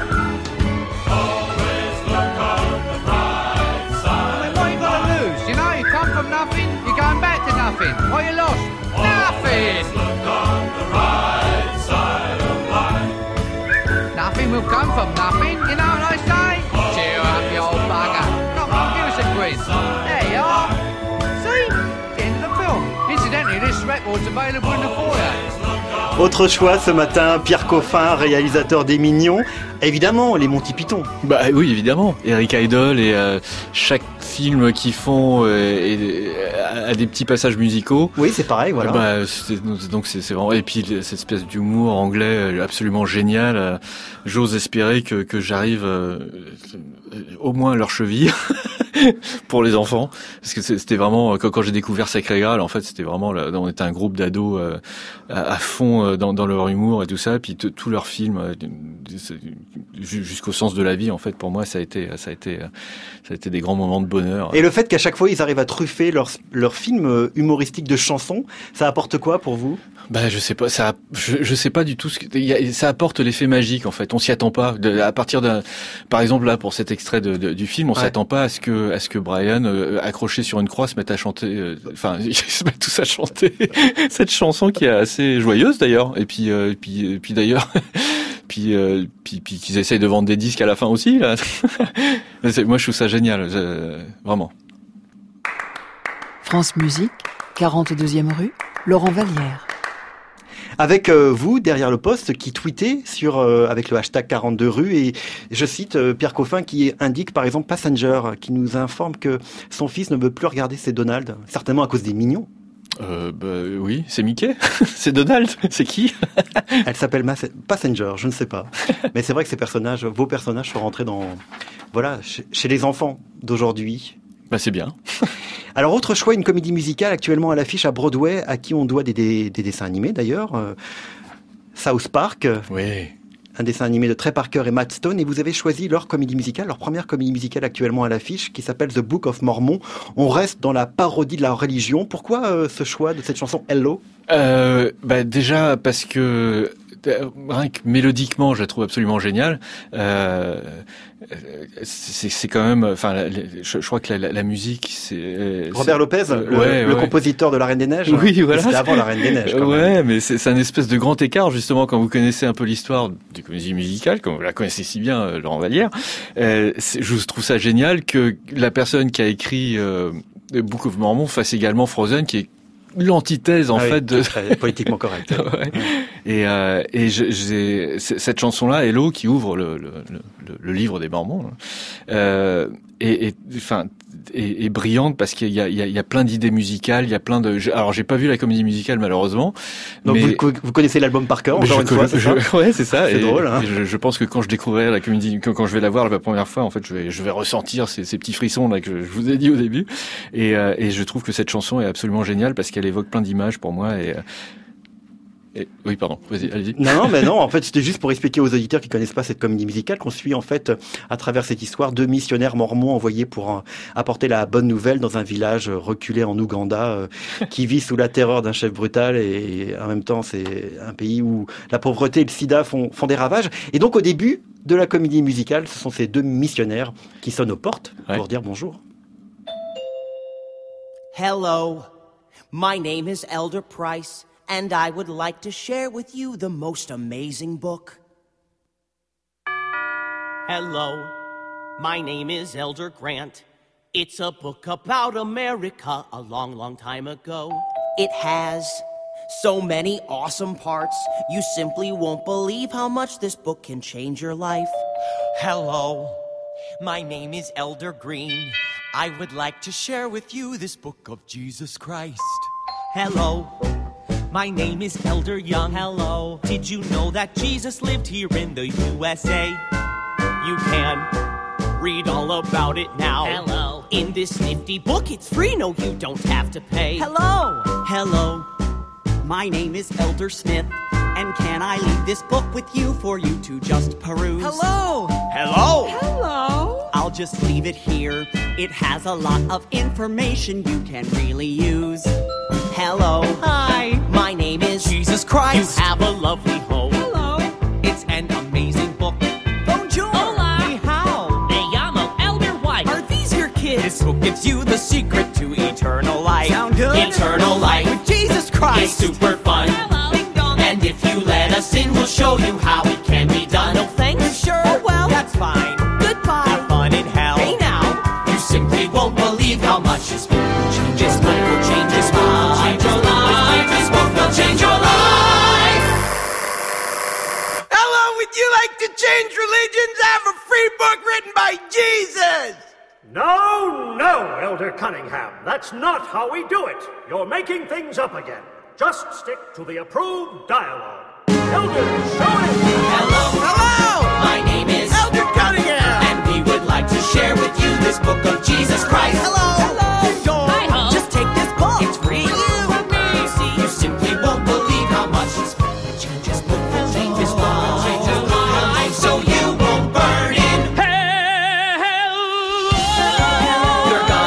Always look on the bright side. I mean, what you got to lose? You know, you come from nothing, you're going back to nothing. What you lost? Nothing. Always look on the right side of life. Nothing will come from nothing, you know what I say? Cheer up, you old bugger. Come on, give us a grin. There you are. See? The end of the film. Incidentally, this record's available in the foyer. Autre choix ce matin, Pierre Coffin, réalisateur des Mignons. Évidemment, les Monty Python. Bah oui, évidemment. Eric Idle et euh, chaque film qu'ils font euh, et, a des petits passages musicaux. Oui, c'est pareil, voilà. Bah, c'est, donc c'est, c'est vraiment et puis cette espèce d'humour anglais absolument génial. J'ose espérer que que j'arrive euh, au moins à leur cheville pour les enfants, parce que c'était vraiment quand, quand j'ai découvert Sacré Graal, en fait, c'était vraiment on était un groupe d'ados euh, à, à fond dans, dans leur humour et tout ça, et puis t- tous leurs films euh, jusqu'au sens de la vie, en fait, pour moi, ça a été ça a été ça a été des grands moments de bonheur. bonheur. Et le fait qu'à chaque fois ils arrivent à truffer leurs leur films humoristiques de chansons, ça apporte quoi pour vous ? Bah je sais pas, ça, je, je sais pas du tout ce que y a, ça apporte l'effet magique en fait. On s'y attend pas. De, à partir d'un, par exemple là pour cet extrait de, de, du film, on ouais. s'attend pas à ce que à ce que Brian euh, accroché sur une croix se mette à chanter. Euh, enfin, ils se mettent tous à chanter cette chanson qui est assez joyeuse d'ailleurs. Et puis euh, puis et puis d'ailleurs. Puis, euh, puis, puis qu'ils essayent de vendre des disques à la fin aussi. Là. Moi, je trouve ça génial, euh, vraiment. France Musique, quarante-deuxième rue, Laurent Vallière. Avec euh, vous, derrière le poste, qui tweetez sur, euh, avec le hashtag quarante-deux rue, et je cite euh, Pierre Coffin qui indique par exemple Passenger, qui nous informe que son fils ne veut plus regarder ses Donald, certainement à cause des Mignons. Euh, bah, oui, c'est Mickey, c'est Donald, c'est qui? Elle s'appelle Mas- Passenger, je ne sais pas. Mais c'est vrai que ces personnages, vos personnages sont rentrés dans, voilà, chez, chez les enfants d'aujourd'hui. Bah c'est bien. Alors autre choix, une comédie musicale actuellement à l'affiche à Broadway, à qui on doit des, des, des dessins animés d'ailleurs. Euh, South Park. Oui. Un dessin animé de Trey Parker et Matt Stone, et vous avez choisi leur comédie musicale, leur première comédie musicale actuellement à l'affiche, qui s'appelle The Book of Mormon. On reste dans la parodie de la religion. Pourquoi euh, ce choix de cette chanson Hello ? euh, bah déjà parce que rien que mélodiquement, je la trouve absolument géniale. Euh, c'est, c'est quand même, enfin, je, je crois que la, la, la musique, c'est Robert c'est, Lopez, euh, le, ouais, le ouais. compositeur de La Reine des Neiges. Oui, voilà. C'était avant La Reine des Neiges. Quand ouais, même. mais c'est, c'est un espèce de grand écart justement quand vous connaissez un peu l'histoire des comédies musicales, comme vous la connaissez si bien, euh, Laurent Vallière. Euh, je trouve ça génial que la personne qui a écrit euh, Book of Mormon fasse également Frozen, qui est l'antithèse en ah fait oui, de très politiquement correct. ouais. Et euh, et je, j'ai cette chanson là, Hello, qui ouvre le le, le, le livre des Mormons, euh, et enfin est, est brillante parce qu'il y a il y a, il y a plein d'idées musicales, il y a plein de je, alors j'ai pas vu la comédie musicale malheureusement. Donc mais, vous, vous connaissez l'album par cœur encore je, une fois, c'est je, ça ouais c'est ça. C'est et, drôle. Hein. Et je, je pense que quand je découvrirai la comédie, quand, quand je vais la voir la première fois, en fait je vais je vais ressentir ces, ces petits frissons là que je vous ai dit au début. Et euh, et je trouve que cette chanson est absolument géniale parce qu'elle évoque plein d'images pour moi et Et, oui, pardon. Vas-y, allez-y. Non, non, mais non. En fait, c'était juste pour expliquer aux auditeurs qui connaissent pas cette comédie musicale qu'on suit en fait à travers cette histoire deux missionnaires mormons envoyés pour euh, apporter la bonne nouvelle dans un village reculé en Ouganda euh, qui vit sous la terreur d'un chef brutal et, et en même temps c'est un pays où la pauvreté et le sida font, font des ravages. Et donc au début de la comédie musicale, ce sont ces deux missionnaires qui sonnent aux portes pour ouais. dire bonjour. Hello, my name is Elder Price. And I would like to share with you the most amazing book. Hello, my name is Elder Grant. It's a book about America a long, long time ago. It has so many awesome parts, you simply won't believe how much this book can change your life. Hello, my name is Elder Green. I would like to share with you this book of Jesus Christ. Hello. My name is Elder Young. Hello. Did you know that Jesus lived here in the U S A? You can read all about it now. Hello. In this nifty book, it's free. No, you don't have to pay. Hello. Hello. My name is Elder Smith. And can I leave this book with you for you to just peruse? Hello. Hello. Hello. I'll just leave it here. It has a lot of information you can really use. Hello. Hi. My name is Jesus Christ. You have a lovely home. Hello. It's an amazing book. Bonjour. Hola. Ni hao. Me llamo Elder White. Are these your kids? This book gives you the secret to eternal life. Sound good? Eternal life with Jesus Christ. It's super fun. Hello. Ding dong. And if you let us in, we'll show you how it can be done. No thanks. You sure? Oh, well, that's fine. Goodbye. Have fun in hell. Hey now. You simply won't believe how much this book will change. This book will change this book. Change your life. This book will change your life. Hello, would you like to change religions? I have a free book written by Jesus. No, no, Elder Cunningham. That's not how we do it. You're making things up again. Just stick to the approved dialogue. Elder, show it. Hello. Hello. My name is Elder Cunningham. And we would like to share with you this book of Jesus Christ. Hello. Hello. Hi, just take this book. It's free. For you and me. See, you simply won't believe how much this book will change. This book will change. This book will change your life, so you won't burn in hell. You're gonna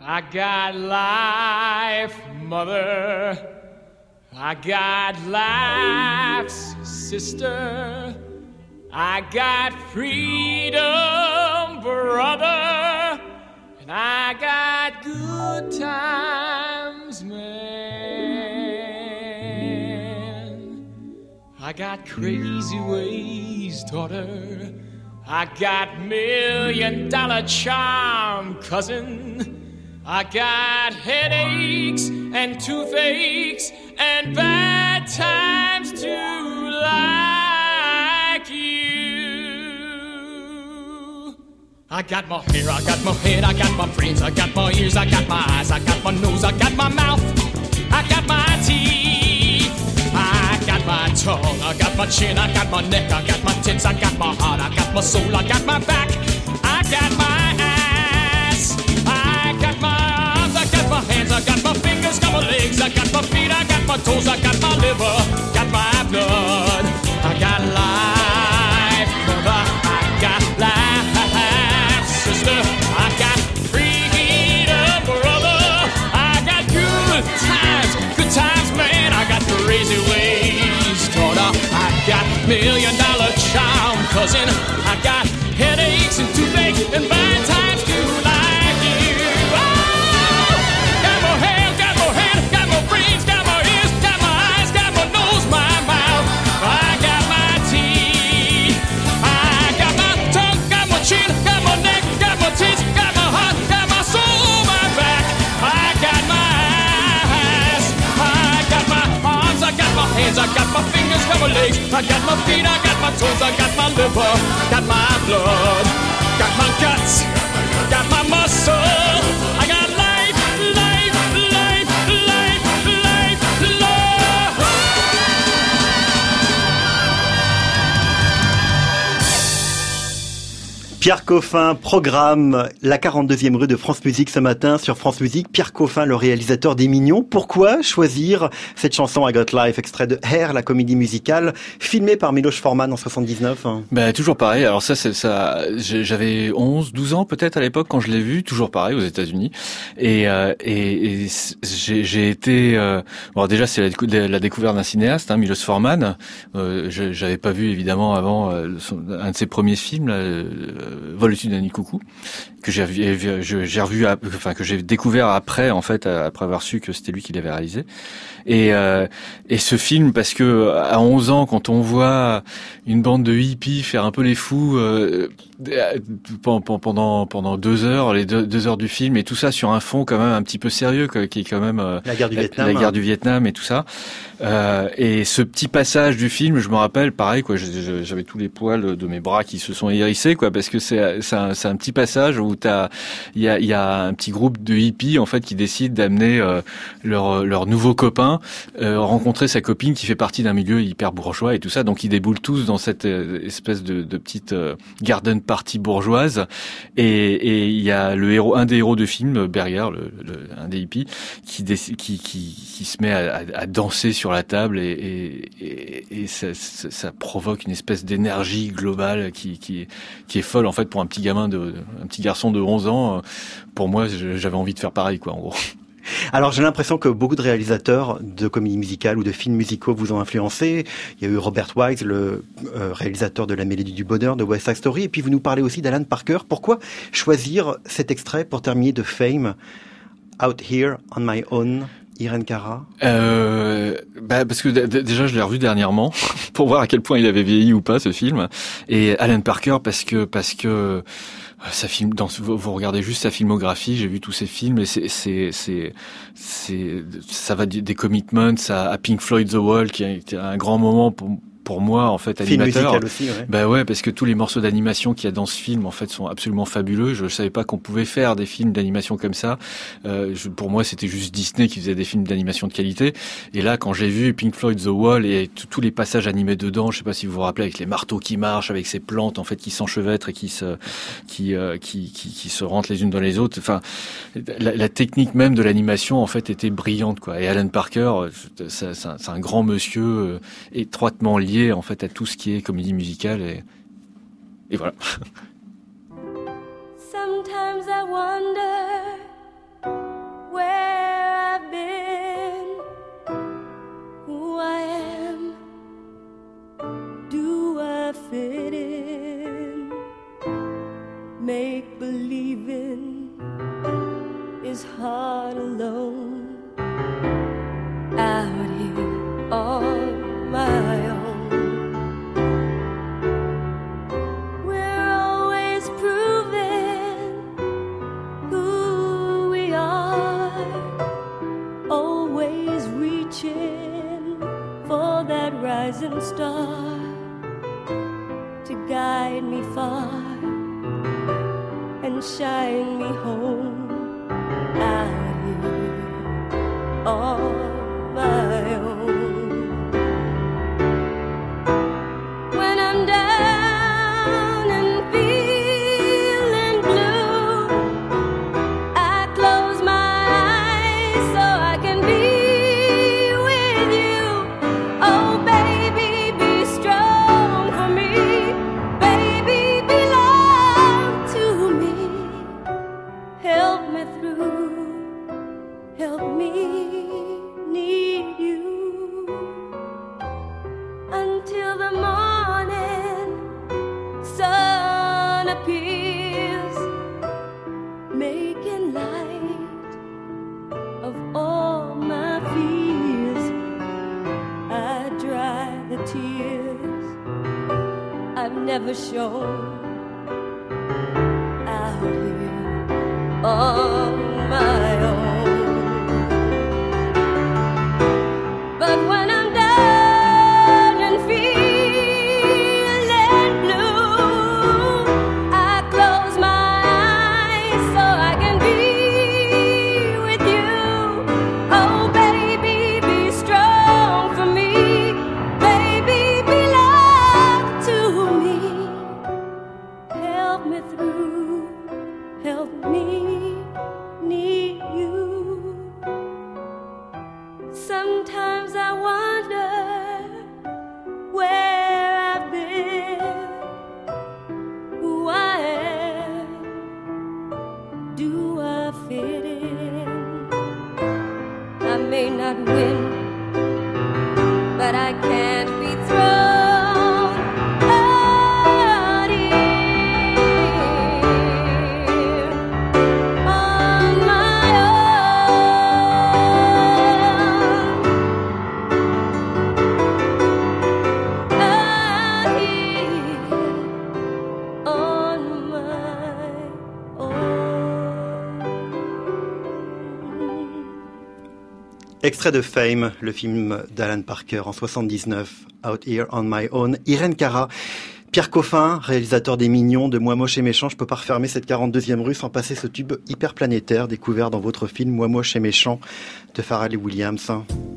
I got life, mother. I got life's sister. I got freedom, brother. And I got good times, man. I got crazy ways, daughter. I got million dollar charm, cousin. I got headaches and toothaches and bad times too, like you. I got my hair, I got my head, I got my brains, I got my ears, I got my eyes, I got my nose, I got my mouth, I got my teeth, I got my tongue, I got my chin, I got my neck, I got my tits, I got my heart, I got my soul, I got my back, I got my ass, I got my arms, I got my hands, I got my fingers, got my legs, I got my feet, I got my toes, I got my liver, got my blood, I got life, mother, I got life, sister, I got freedom, brother, I got good times, good times, man, I got crazy ways, daughter, I got million dollar charm, cousin, I got headaches and toothaches and bad times too, like you. Oh, got my hair, got my head, got my brains, got my ears, got my eyes, got my nose, my mouth. I got my teeth, I got my tongue, got my chin, got my neck, got my tits, got my heart, got my soul, my back. I got my eyes, I got my arms, I got my hands, I got my fingers, got my legs, I got my feet, I got my toes, I got my liver, got my blood, got my guts, got my muscle, I got life, life, life, life, life, love. Pierre Coffin programme la quarante-deuxième rue de France Musique ce matin sur France Musique. Pierre Coffin, le réalisateur des Mignons. Pourquoi choisir cette chanson I Got Life, extrait de Hair, la comédie musicale, filmée par Miloš Forman en soixante-dix-neuf? Ben, toujours pareil. Alors ça, c'est ça. J'avais onze, douze ans peut-être à l'époque quand je l'ai vu. Toujours pareil aux États-Unis. Et, euh, et, et j'ai, j'ai été. Euh, bon, déjà, c'est la, la découverte d'un cinéaste, hein, Miloš Forman. Euh, je, j'avais pas vu évidemment avant euh, son, un de ses premiers films. Là, euh, Vol au-dessus d'un nid coucou, que j'ai revu, j'ai revu, enfin que j'ai découvert après en fait, après avoir su que c'était lui qui l'avait réalisé. Et euh, et ce film, parce que à onze ans, quand on voit une bande de hippies faire un peu les fous euh, pendant pendant deux heures, les deux, deux heures du film, et tout ça sur un fond quand même un petit peu sérieux, qui est quand même euh, la guerre du Vietnam, la guerre du Vietnam et tout ça. Euh, et ce petit passage du film, je me rappelle, pareil quoi, j'avais tous les poils de mes bras qui se sont hérissés quoi, parce que c'est c'est un, c'est un petit passage où t'as il y a il y a un petit groupe de hippies en fait qui décident d'amener euh, leur leur nouveau copain euh, rencontrer sa copine qui fait partie d'un milieu hyper bourgeois et tout ça, donc ils déboulent tous dans cette euh, espèce de, de petite euh, garden party bourgeoise, et et il y a le héros, un des héros de film, Berger, le, le un des hippies, qui décide, qui qui qui se met à, à, à danser sur la table, et et et, et ça, ça, ça provoque une espèce d'énergie globale qui qui qui est folle en fait pour un petit gamin de un petit garçon de onze ans. Pour moi, j'avais envie de faire pareil quoi en gros. Alors j'ai l'impression que beaucoup de réalisateurs de comédies musicales ou de films musicaux vous ont influencé. Il y a eu Robert Wise, le euh, réalisateur de La Mélodie du Bonheur, de West Side Story, et puis vous nous parlez aussi d'Alan Parker. Pourquoi choisir cet extrait pour terminer de Fame, Out Here on My Own, Irene Cara? Euh, bah parce que d- d- déjà je l'ai revu dernièrement pour voir à quel point il avait vieilli ou pas ce film, et Alan Parker parce que parce que sa film, dans, vous regardez juste sa filmographie, j'ai vu tous ses films, et c'est, c'est, c'est, c'est, ça va des Commitments à, à Pink Floyd The Wall, qui a été un grand moment pour, pour moi, en fait, animateur. Film musical aussi, ouais. Bah ouais, parce que tous les morceaux d'animation qu'il y a dans ce film, en fait, sont absolument fabuleux. Je savais pas qu'on pouvait faire des films d'animation comme ça. Euh, je, pour moi, c'était juste Disney qui faisait des films d'animation de qualité. Et là, quand j'ai vu Pink Floyd The Wall et tous les passages animés dedans, je sais pas si vous vous rappelez, avec les marteaux qui marchent, avec ces plantes, en fait, qui s'enchevêtrent et qui se, qui, euh, qui, qui, qui se rentrent les unes dans les autres. Enfin, la, la technique même de l'animation, en fait, était brillante, quoi. Et Alan Parker, c'est, c'est, un, c'est un grand monsieur, euh, étroitement lié en fait à tout ce qui est comédie musicale, et, et voilà. Sometimes I wonder his heart alone, out here on my own. We're always proving who we are, always reaching for that rising star to guide me far and shine me home, out here on my own. When I'm down and feeling blue, I close my eyes so I can be with you. Oh baby, be strong for me. Baby, belong to me. Help me through, help me need you until the morning sun appears, making light of all my fears. I dry the tears I've never shown, out here on my own. But when I'm down and feeling blue, I close my eyes so I can be with you. Oh baby, be strong for me. Baby, belong to me. Help me through, help me need you. Sometimes I wonder where I've been, who I am, do I fit in? I may not win, but I can't be thrown out here on my own, out here on my Extrait de Fame, le film d'Alan Parker en soixante-dix-neuf, Out Here on My Own. Irène Cara, Pierre Coffin, réalisateur des Mignons, de Moi Moche et Méchant. Je peux pas refermer cette quarante-deuxième rue sans passer ce tube hyper planétaire découvert dans votre film Moi Moche et Méchant de Pharrell Williams.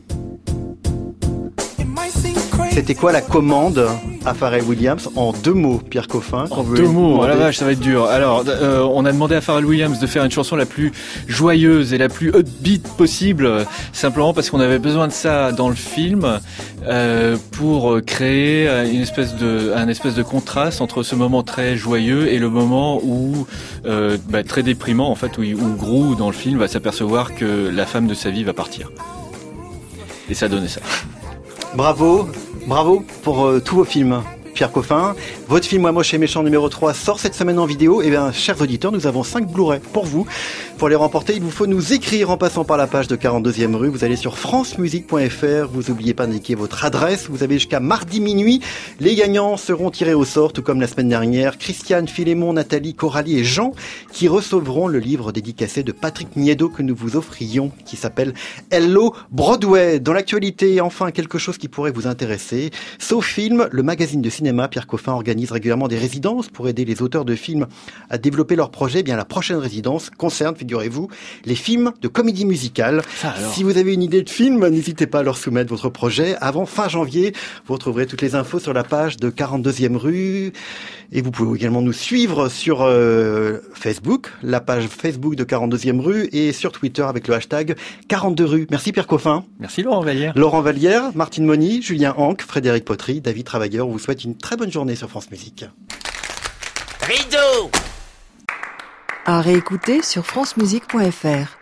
C'était quoi la commande à Pharrell Williams en deux mots, Pierre Coffin? En deux mots, oh la vache, ça va être dur. Alors, euh, on a demandé à Pharrell Williams de faire une chanson la plus joyeuse et la plus upbeat possible, simplement parce qu'on avait besoin de ça dans le film euh, pour créer une espèce de, un espèce de contraste entre ce moment très joyeux et le moment où euh, bah, très déprimant en fait, où, où Gru dans le film va s'apercevoir que la femme de sa vie va partir. Et ça donnait ça. Bravo, bravo pour euh, tous vos films, Pierre Coffin. Votre film Moi Moche et Méchant numéro trois sort cette semaine en vidéo. Et bien, chers auditeurs, nous avons cinq Blu-ray pour vous. Pour les remporter, il vous faut nous écrire en passant par la page de quarante-deuxième rue. Vous allez sur francemusique point f r. Vous n'oubliez pas d'indiquer votre adresse. Vous avez jusqu'à mardi minuit. Les gagnants seront tirés au sort, tout comme la semaine dernière. Christiane, Philémon, Nathalie, Coralie et Jean, qui recevront le livre dédicacé de Patrick Niedo que nous vous offrions, qui s'appelle Hello Broadway. Dans l'actualité, enfin, quelque chose qui pourrait vous intéresser. Sauf film, le magazine de cinéma, Pierre Coffin organise régulièrement des résidences pour aider les auteurs de films à développer leurs projets. Eh bien, la prochaine résidence concerne, figurez-vous, les films de comédie musicale. Si vous avez une idée de film, n'hésitez pas à leur soumettre votre projet avant fin janvier. Vous retrouverez toutes les infos sur la page de quarante-deuxième rue. Et vous pouvez également nous suivre sur euh, Facebook, la page Facebook de quarante-deuxième rue, et sur Twitter avec le hashtag quarante-deux rue. Merci Pierre Coffin. Merci Laurent Vallière. Laurent Vallière, Martine Moni, Julien Hanck, Frédéric Potry, David Travailleur. On vous souhaite une très bonne journée sur France Musique. Rideau. À réécouter sur francemusique point f r.